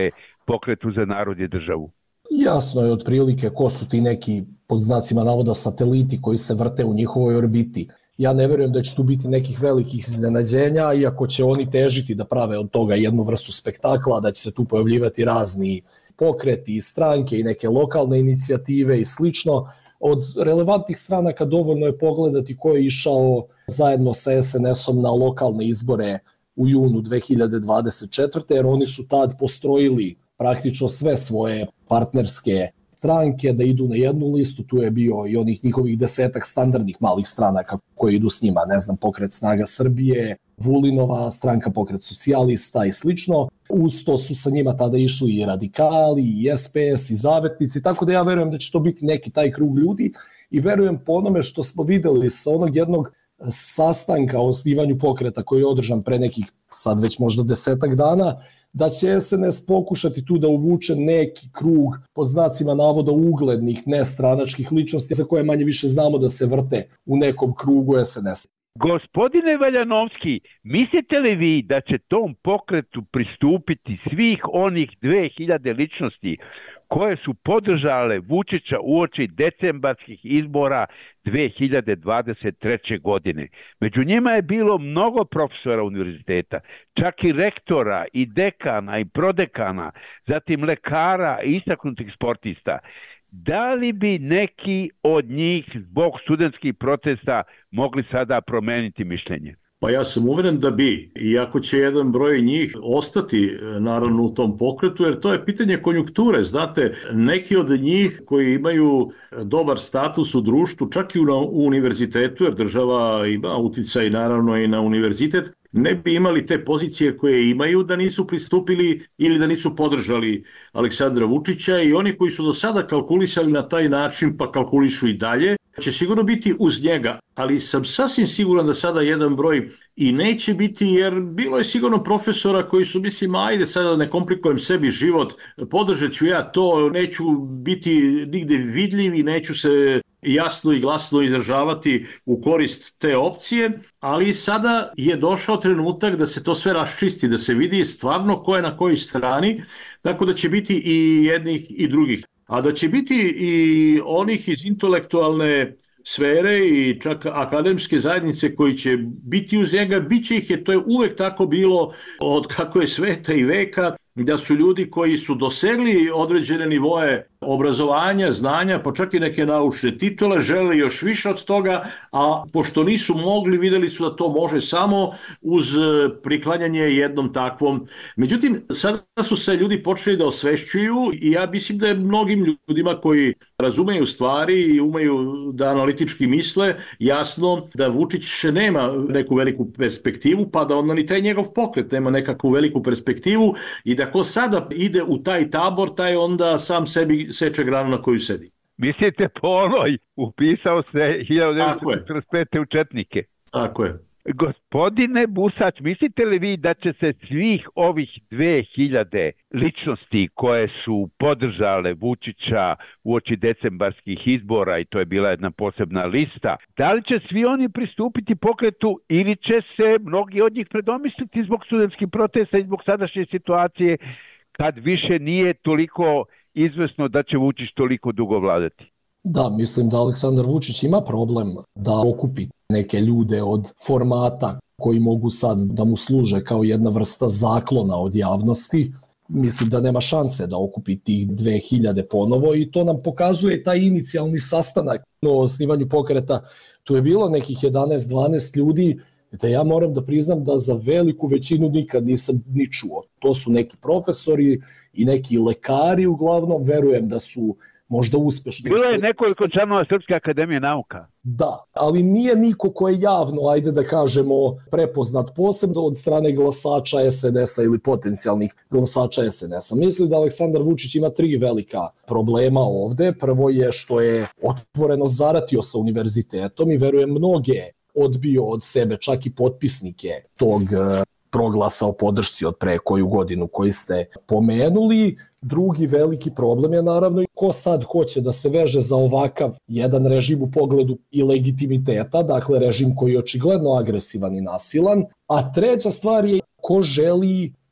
Speaker 6: Pokretu za narod i državu?
Speaker 9: Jasno je otprilike ko su ti neki, pod znacima navoda, sateliti koji se vrte u njihovoj orbiti. Ja ne verujem da će tu biti nekih velikih iznenađenja, iako će oni težiti da prave od toga jednu vrstu spektakla, da će se tu pojavljivati razni pokreti i stranke i neke lokalne inicijative i slično. Od relevantnih stranaka dovoljno je pogledati ko je išao zajedno sa es en esom na lokalne izbore u junu dve hiljade dvadeset četvrte. jer oni su tad postrojili praktično sve svoje partnerske stranke da idu na jednu listu. Tu je bio i onih njihovih desetak standardnih malih stranaka koji idu s njima, ne znam, Pokret Snaga Srbije, Vulinova stranka, Pokret socijalista i slično. Uz to su sa njima tada išli i radikali, i es pe es, i zavetnici, tako da ja verujem da će to biti neki taj krug ljudi i verujem po onome što smo videli sa onog jednog sastanka o osnivanju pokreta koji je održan pre nekih sad već možda desetak dana, da će es en es pokušati tu da uvuče neki krug pod znacima navoda uglednih nestranačkih ličnosti za koje manje više znamo da se vrte u nekom krugu es en esa.
Speaker 6: Gospodine Valjanovski, mislite li vi da će tom pokretu pristupiti svih onih dve hiljade ličnosti koje su podržale Vučića uoči decembarskih izbora dve hiljade dvadeset treće. godine? Među njima je bilo mnogo profesora univerziteta, čak i rektora, i dekana, i prodekana, zatim lekara i istaknutih sportista. Da li bi neki od njih zbog studentskih protesta mogli sada promeniti mišljenje?
Speaker 7: Pa ja sam uveren da bi, iako će jedan broj njih ostati naravno u tom pokretu, jer to je pitanje konjunkture. Znate, neki od njih koji imaju dobar status u društvu, čak i u univerzitetu, jer država ima uticaj naravno i na univerzitet, ne bi imali te pozicije koje imaju da nisu pristupili ili da nisu podržali Aleksandra Vučića, i oni koji su do sada kalkulisali na taj način pa kalkulišu i dalje, će sigurno biti uz njega, ali sam sasvim siguran da sada jedan broj i neće biti, jer bilo je sigurno profesora koji su, mislim, ajde sada ne komplikujem sebi život, podržat ću ja to, neću biti nigde vidljiv i neću se jasno i glasno izražavati u korist te opcije, ali sada je došao trenutak da se to sve raščisti, da se vidi stvarno ko je na kojoj strani, tako da će biti i jednih i drugih. A da će biti i onih iz intelektualne sfere i čak akademske zajednice koji će biti uz njega, bit će ih, jer to je uvek tako bilo od kako je sveta i veka, da su ljudi koji su dosegli određene nivoe obrazovanja, znanja, pa čak i neke naučne titule, žele još više od toga, a pošto nisu mogli, videli su da to može samo uz priklanjanje jednom takvom. Međutim, sada su se ljudi počeli da osvešćuju i ja mislim da je mnogim ljudima koji razumeju stvari i umeju da analitički misle, jasno da Vučić nema neku veliku perspektivu, pa da onda ni taj njegov pokret nema nekakvu veliku perspektivu i da ko sada ide u taj tabor, taj onda sam sebi seče granu na koju sedi.
Speaker 6: Mislite po onoj, upisao se hiljadu devetsto četrdeset pete u četnike.
Speaker 7: Tako je.
Speaker 6: Gospodine Busać, mislite li vi da će se svih ovih dve hiljade ličnosti koje su podržale Vučića uoči decembarskih izbora, i to je bila jedna posebna lista, da li će svi oni pristupiti pokretu ili će se mnogi od njih predomisliti zbog studentskih protesta i zbog sadašnje situacije, kad više nije toliko izvesno da će Vučić toliko dugo vladati?
Speaker 9: Da, mislim da Aleksandar Vučić ima problem da okupi neke ljude od formata koji mogu sad da mu služe kao jedna vrsta zaklona od javnosti. Mislim da nema šanse da okupi tih dve hiljade ponovo i to nam pokazuje taj inicijalni sastanak o osnivanju pokreta. Tu je bilo nekih jedanaest dvanaest ljudi, da ja moram da priznam da za veliku većinu nikad nisam ni čuo. To su neki profesori i neki lekari uglavnom, verujem da su možda uspešno.
Speaker 6: Bilo je nekoliko članova Srpske akademije nauka.
Speaker 9: Da, ali nije niko ko je javno, ajde da kažemo, prepoznat posebno od strane glasača es en esa ili potencijalnih glasača es en esa. Mislim da Aleksandar Vučić ima tri velika problema ovde. Prvo je što je otvoreno zaratio sa univerzitetom i verujem mnoge odbio od sebe, čak i potpisnike tog proglasa o podršci od pre koju godinu koji ste pomenuli. Drugi veliki problem je naravno ko sad hoće da se veže za ovakav jedan režim u pogledu i legitimiteta, dakle režim koji je očigledno agresivan i nasilan. A treća stvar je ko želi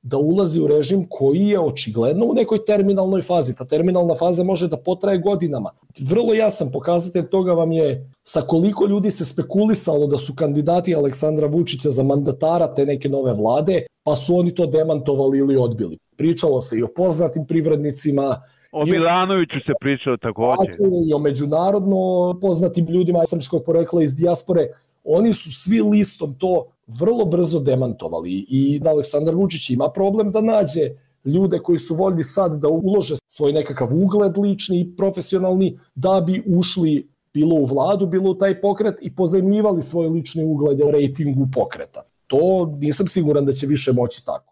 Speaker 9: da ulazi u režim koji je očigledno u nekoj terminalnoj fazi. Ta terminalna faza može da potraje godinama. Vrlo jasan pokazatelj toga vam je sa koliko ljudi se spekulisalo da su kandidati Aleksandra Vučića za mandatara te neke nove vlade, pa su oni to demantovali ili odbili. Pričalo se i o poznatim privrednicima,
Speaker 6: o Milanoviću se pričalo također.
Speaker 9: I o međunarodno poznatim ljudima srpskog porekla iz dijaspore. Oni su svi listom to vrlo brzo demantovali i da Aleksandar Vučić ima problem da nađe ljude koji su voljni sad da ulože svoj nekakav ugled lični i profesionalni da bi ušli bilo u vladu, bilo u taj pokret i pozajmljivali svoj lični ugled u rejtingu pokreta. To nisam siguran da će više moći tako.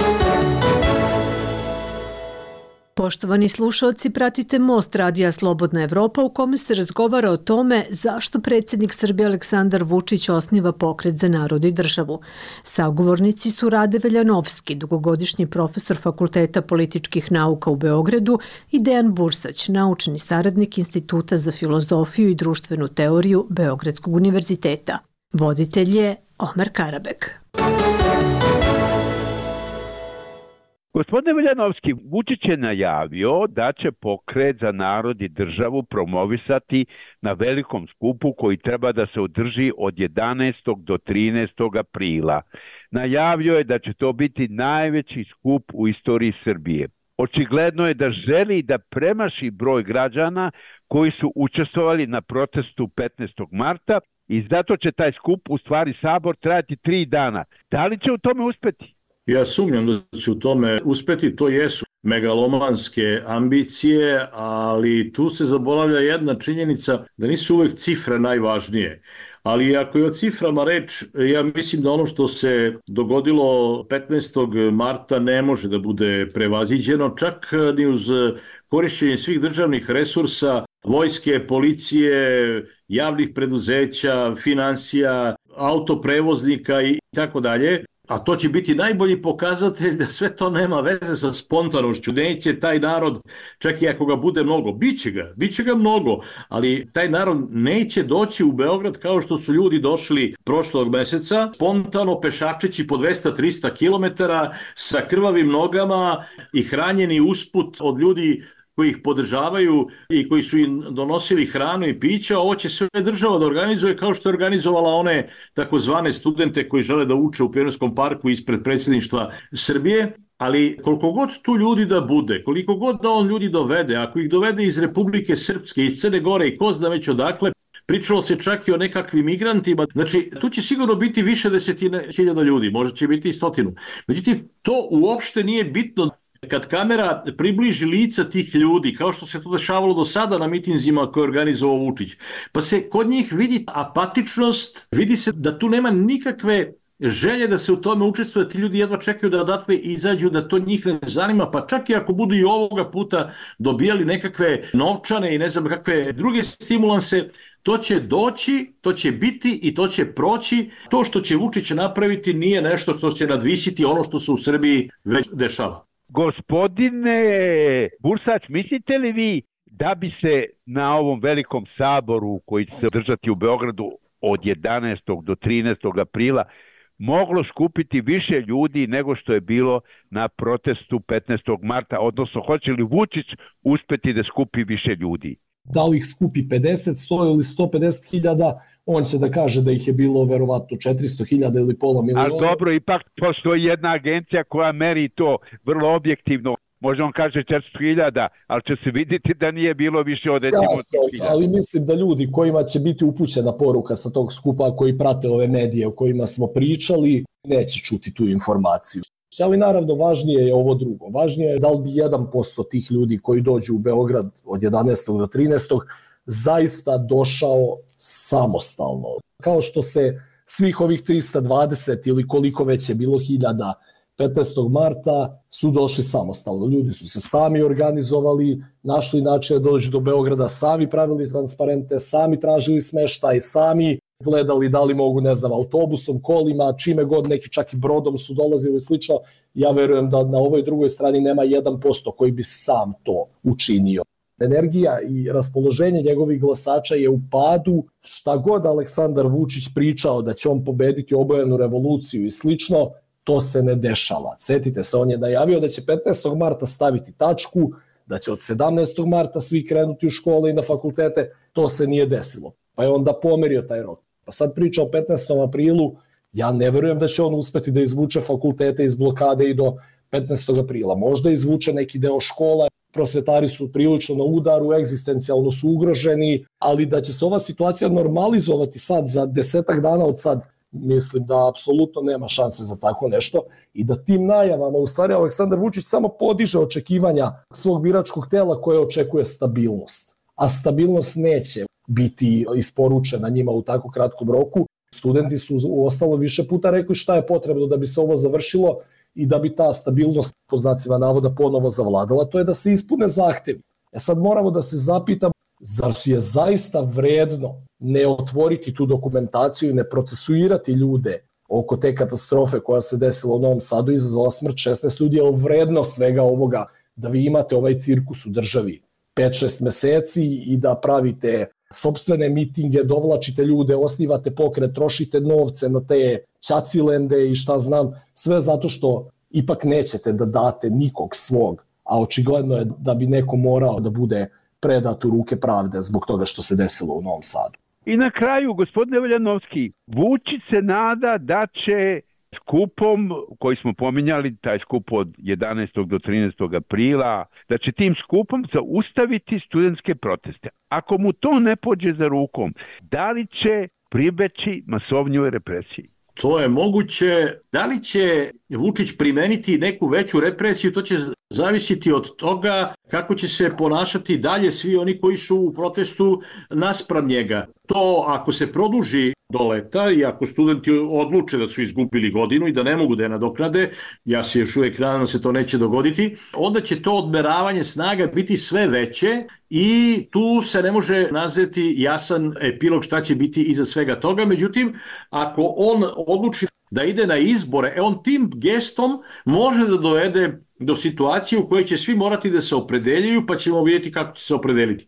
Speaker 2: Poštovani slušalci, pratite Most radija Slobodna Evropa u kome se razgovara o tome zašto predsjednik Srbije Aleksandar Vučić osniva pokret za narod i državu. Sagovornici su Rade Veljanovski, dugogodišnji profesor Fakulteta političkih nauka u Beogradu, i Dejan Bursać, naučni saradnik Instituta za filozofiju i društvenu teoriju Beogradskog univerziteta. Voditelj je Omer Karabek.
Speaker 6: Gospodine Veljanovski, Vučić je najavio da će pokret za narod i državu promovisati na velikom skupu koji treba da se održi od jedanaestog do trinaestog aprila. Najavio je da će to biti najveći skup u istoriji Srbije. Očigledno je da želi da premaši broj građana koji su učestvovali na protestu petnaestog marta i zato će taj skup, u stvari sabor, trajati tri dana. Da li će u tome uspeti?
Speaker 7: Ja sumnjam da će u tome uspeti, to jesu megalomanske ambicije, ali tu se zaboravlja jedna činjenica da nisu uvek cifre najvažnije. Ali ako je o ciframa reč, ja mislim da ono što se dogodilo petnaestog marta ne može da bude prevaziđeno, čak ni uz korišćenje svih državnih resursa, vojske, policije, javnih preduzeća, finansija, autoprevoznika i tako dalje. A to će biti najbolji pokazatelj da sve to nema veze sa spontanošću. Neće taj narod, čak i ako ga bude mnogo, biće ga, biće ga mnogo, ali taj narod neće doći u Beograd kao što su ljudi došli prošlog meseca, spontano pešačeći po dvesta do trista kilometara sa krvavim nogama i hranjeni usput od ljudi koji ih podržavaju i koji su im donosili hranu i pića. Ovo će sve država da organizuje kao što je organizovala one takozvane studente koji žele da uče u Pionirskom parku ispred predsjedništva Srbije. Ali koliko god tu ljudi da bude, koliko god da on ljudi dovede, ako ih dovede iz Republike Srpske, iz Crne Gore i ko zna već odakle, pričalo se čak i o nekakvim migrantima. Znači, tu će sigurno biti više desetine hiljada ljudi, možda će biti i stotinu. Međutim, to uopšte nije bitno. Kad kamera približi lica tih ljudi, kao što se to dešavalo do sada na mitinzima koje je organizovao Vučić, pa se kod njih vidi apatičnost, vidi se da tu nema nikakve želje da se u tome učestvuje, ti ljudi jedva čekaju da odatle izađu, da to njih ne zanima, pa čak i ako budu i ovoga puta dobijali nekakve novčane i ne znam kakve druge stimulanse, to će doći, to će biti i to će proći. To što će Vučić napraviti nije nešto što će nadvisiti ono što se u Srbiji već dešava.
Speaker 6: Gospodine Bursać, mislite li vi da bi se na ovom velikom saboru koji će se održati u Beogradu od jedanaestog do trinaestog aprila moglo skupiti više ljudi nego što je bilo na protestu petnaestog marta, odnosno hoće li Vučić uspeti da skupi više ljudi?
Speaker 9: Da li ih skupi pedeset, sto ili sto pedeset hiljada, on će da kaže da ih je bilo verovatno četiristo hiljada ili pola miliona.
Speaker 6: Ali dobro, ipak postoji jedna agencija koja meri to vrlo objektivno. Možda on kaže četiristo hiljada, ali će se vidjeti da nije bilo više od recimo hiljada.
Speaker 9: Ali mislim da ljudi kojima će biti upućena poruka sa tog skupa, koji prate ove medije o kojima smo pričali, neće čuti tu informaciju. Ali naravno važnije je ovo drugo. Važnije je da li bi jedan posto tih ljudi koji dođu u Beograd od jedanaestog do trinaestog zaista došao samostalno. Kao što se svih ovih trista dvadeset ili koliko već je bilo hiljada petnaestog marta su došli samostalno. Ljudi su se sami organizovali, našli način da dođu do Beograda, sami pravili transparente, sami tražili smeštaj, sami gledali da li mogu, ne znam, autobusom, kolima, čime god, neki čak i brodom su dolazili slično. Ja verujem da na ovoj drugoj strani nema jedan posto koji bi sam to učinio. Energija i raspoloženje njegovih glasača je u padu. Šta god Aleksandar Vučić pričao da će on pobediti obojenu revoluciju i slično, To se ne dešava. Sjetite se, on je najavio da će petnaestog marta staviti tačku, da će od sedamnaestog marta svi krenuti u škole i na fakultete. To se nije desilo. Pa je onda pomerio taj rok. Pa sad priča o petnaestom aprilu, ja ne verujem da će on uspeti da izvuče fakultete iz blokade i do petnaestog aprila. Možda izvuče neki deo škola, prosvetari su prilično na udaru, egzistencijalno su ugroženi, ali da će se ova situacija normalizovati sad za desetak dana od sad, mislim da apsolutno nema šanse za tako nešto i da tim najavama u stvari Aleksandar Vučić samo podiže očekivanja svog biračkog tela koje očekuje stabilnost. A stabilnost neće biti isporučena njima u tako kratkom roku. Studenti su u ostalo više puta rekli šta je potrebno da bi se ovo završilo i da bi ta stabilnost po znacima navoda ponovo zavladala, to je da se ispune zahtevi. E sad moramo da se zapitamo, zar je zaista vredno ne otvoriti tu dokumentaciju i ne procesuirati ljude oko te katastrofe koja se desila u Novom Sadu i izazvala smrt šesnaest ljudi, je vredno svega ovoga da vi imate ovaj cirkus u državi pet šest meseci i da pravite sopstvene mitinge, dovlačite ljude, osnivate pokret, trošite novce na te ćacilende i šta znam, sve zato što ipak nećete da date nikog svog, a očigledno je da bi neko morao da bude predat u ruke pravde zbog toga što se desilo u Novom Sadu.
Speaker 6: I na kraju, gospodine Veljanovski, Vučić se nada da će skupom, koji smo pominjali, taj skup od jedanaestog do trinaestog aprila, da će tim skupom zaustaviti studentske proteste. Ako mu to ne pođe za rukom, da li će pribeći masovnjoj represiji?
Speaker 7: To je moguće. Da li će Vučić primeniti neku veću represiju, to će zavisiti od toga kako će se ponašati dalje svi oni koji su u protestu naspram njega. To ako se produži do leta i ako studenti odluče da su izgubili godinu i da ne mogu da je nadoknade, ja se još uvijek nadam da se to neće dogoditi, onda će to odmeravanje snaga biti sve veće i tu se ne može nazreti jasan epilog šta će biti iza svega toga. Međutim, ako on odluči da ide na izbore, e on tim gestom može da dovede do situacije u kojoj će svi morati da se opredeljuju, pa ćemo vidjeti kako će se opredeliti.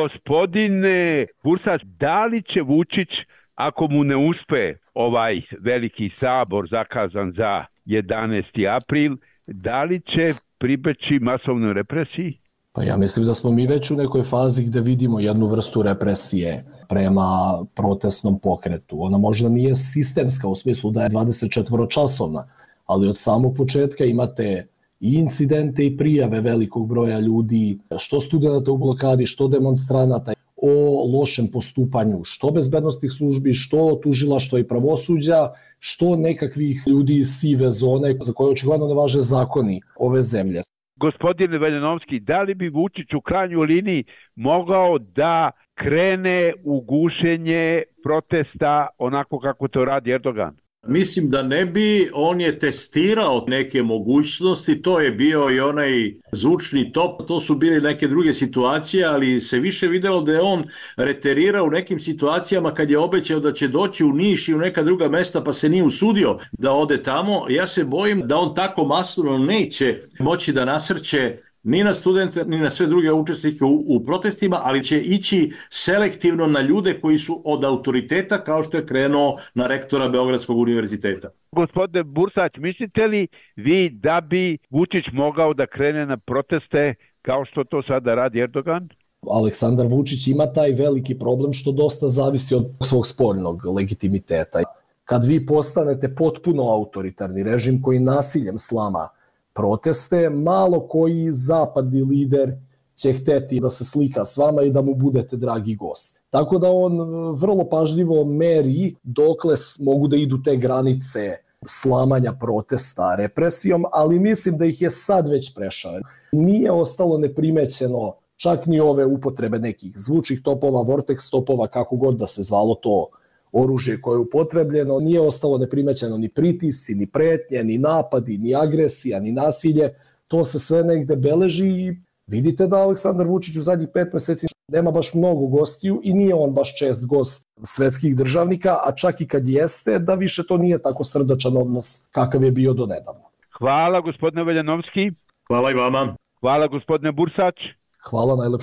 Speaker 6: Gospodine Bursać, da li će Vučić, ako mu ne uspe ovaj veliki sabor zakazan za jedanaesti april, da li će pribeći masovnoj represiji?
Speaker 9: Pa ja mislim da smo mi već u nekoj fazi gde vidimo jednu vrstu represije prema protestnom pokretu. Ona možda nije sistemska u smislu da je dvadeset četiri časovna, ali od samog početka imate i incidente i prijave velikog broja ljudi, što studenta u blokadi, što demonstranata, o lošem postupanju, što bezbednostnih službi, što tužilaštva i pravosuđa, što nekakvih ljudi iz sive zone za koje očigledno ne važe zakoni ove zemlje.
Speaker 6: Gospodine Veljanovski, da li bi Vučić u krajnjoj liniji mogao da krene u gušenje protesta onako kako to radi Erdogan?
Speaker 7: Mislim da ne bi, on je testirao neke mogućnosti, to je bio i onaj zvučni top, to su bile neke druge situacije, ali se više videlo da je on reterirao u nekim situacijama kad je obećao da će doći u Niš i u neka druga mesta pa se nije usudio da ode tamo. Ja se bojim da on tako masovno neće moći da nasrće ni na studente, ni na sve druge učesnike u, u protestima, ali će ići selektivno na ljude koji su od autoriteta, kao što je krenuo na rektora Beogradskog univerziteta.
Speaker 6: Gospodine Bursać, mislite li vi da bi Vučić mogao da krene na proteste kao što to sada radi Erdogan?
Speaker 9: Aleksandar Vučić ima taj veliki problem što dosta zavisi od svog spoljnog legitimiteta. Kad vi postanete potpuno autoritarni režim koji nasiljem slama proteste, malo koji zapadni lider će hteti da se slika s vama i da mu budete dragi gost. Tako da on vrlo pažljivo meri dokle mogu da idu te granice slamanja protesta represijom, ali mislim da ih je sad već prešao. Nije ostalo neprimećeno čak ni ove upotrebe nekih zvučnih topova, vortex topova, kako god da se zvalo to oružje koje je upotrebljeno, nije ostalo neprimećeno ni pritisci, ni pretnje, ni napadi, ni agresija, ni nasilje. To se sve negde beleži i vidite da Aleksandar Vučić u zadnjih pet meseci nema baš mnogo gostiju i nije on baš čest gost svetskih državnika, a čak i kad jeste, da više to nije tako srdačan odnos kakav je bio do nedavno.
Speaker 6: Hvala gospodine Veljanovski.
Speaker 7: Hvala i vama.
Speaker 6: Hvala gospodine Bursać.
Speaker 9: Hvala najlepše.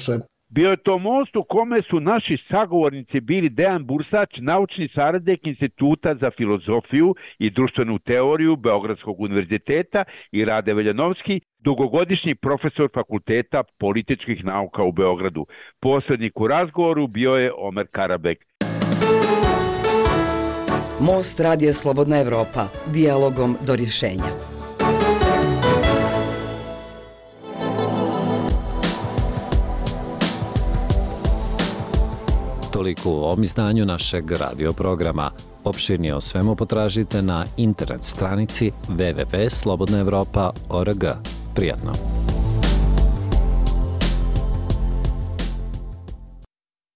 Speaker 6: Bio je to most u kome su naši sagovornici bili Dejan Bursač, naučni saradnik Instituta za filozofiju i društvenu teoriju Beogradskog univerziteta, i Rade Veljanovski, dugogodišnji profesor Fakulteta političkih nauka u Beogradu. Posrednik u razgovoru bio je Omer Karabek.
Speaker 21: Most Radija Slobodna Evropa. Dijalogom do rješenja.
Speaker 18: Toliko u ovom izdanju našeg radio programa. Opširnije o svemu potražite na internet stranici w w w tačka slobodna evropa tačka org. Prijatno!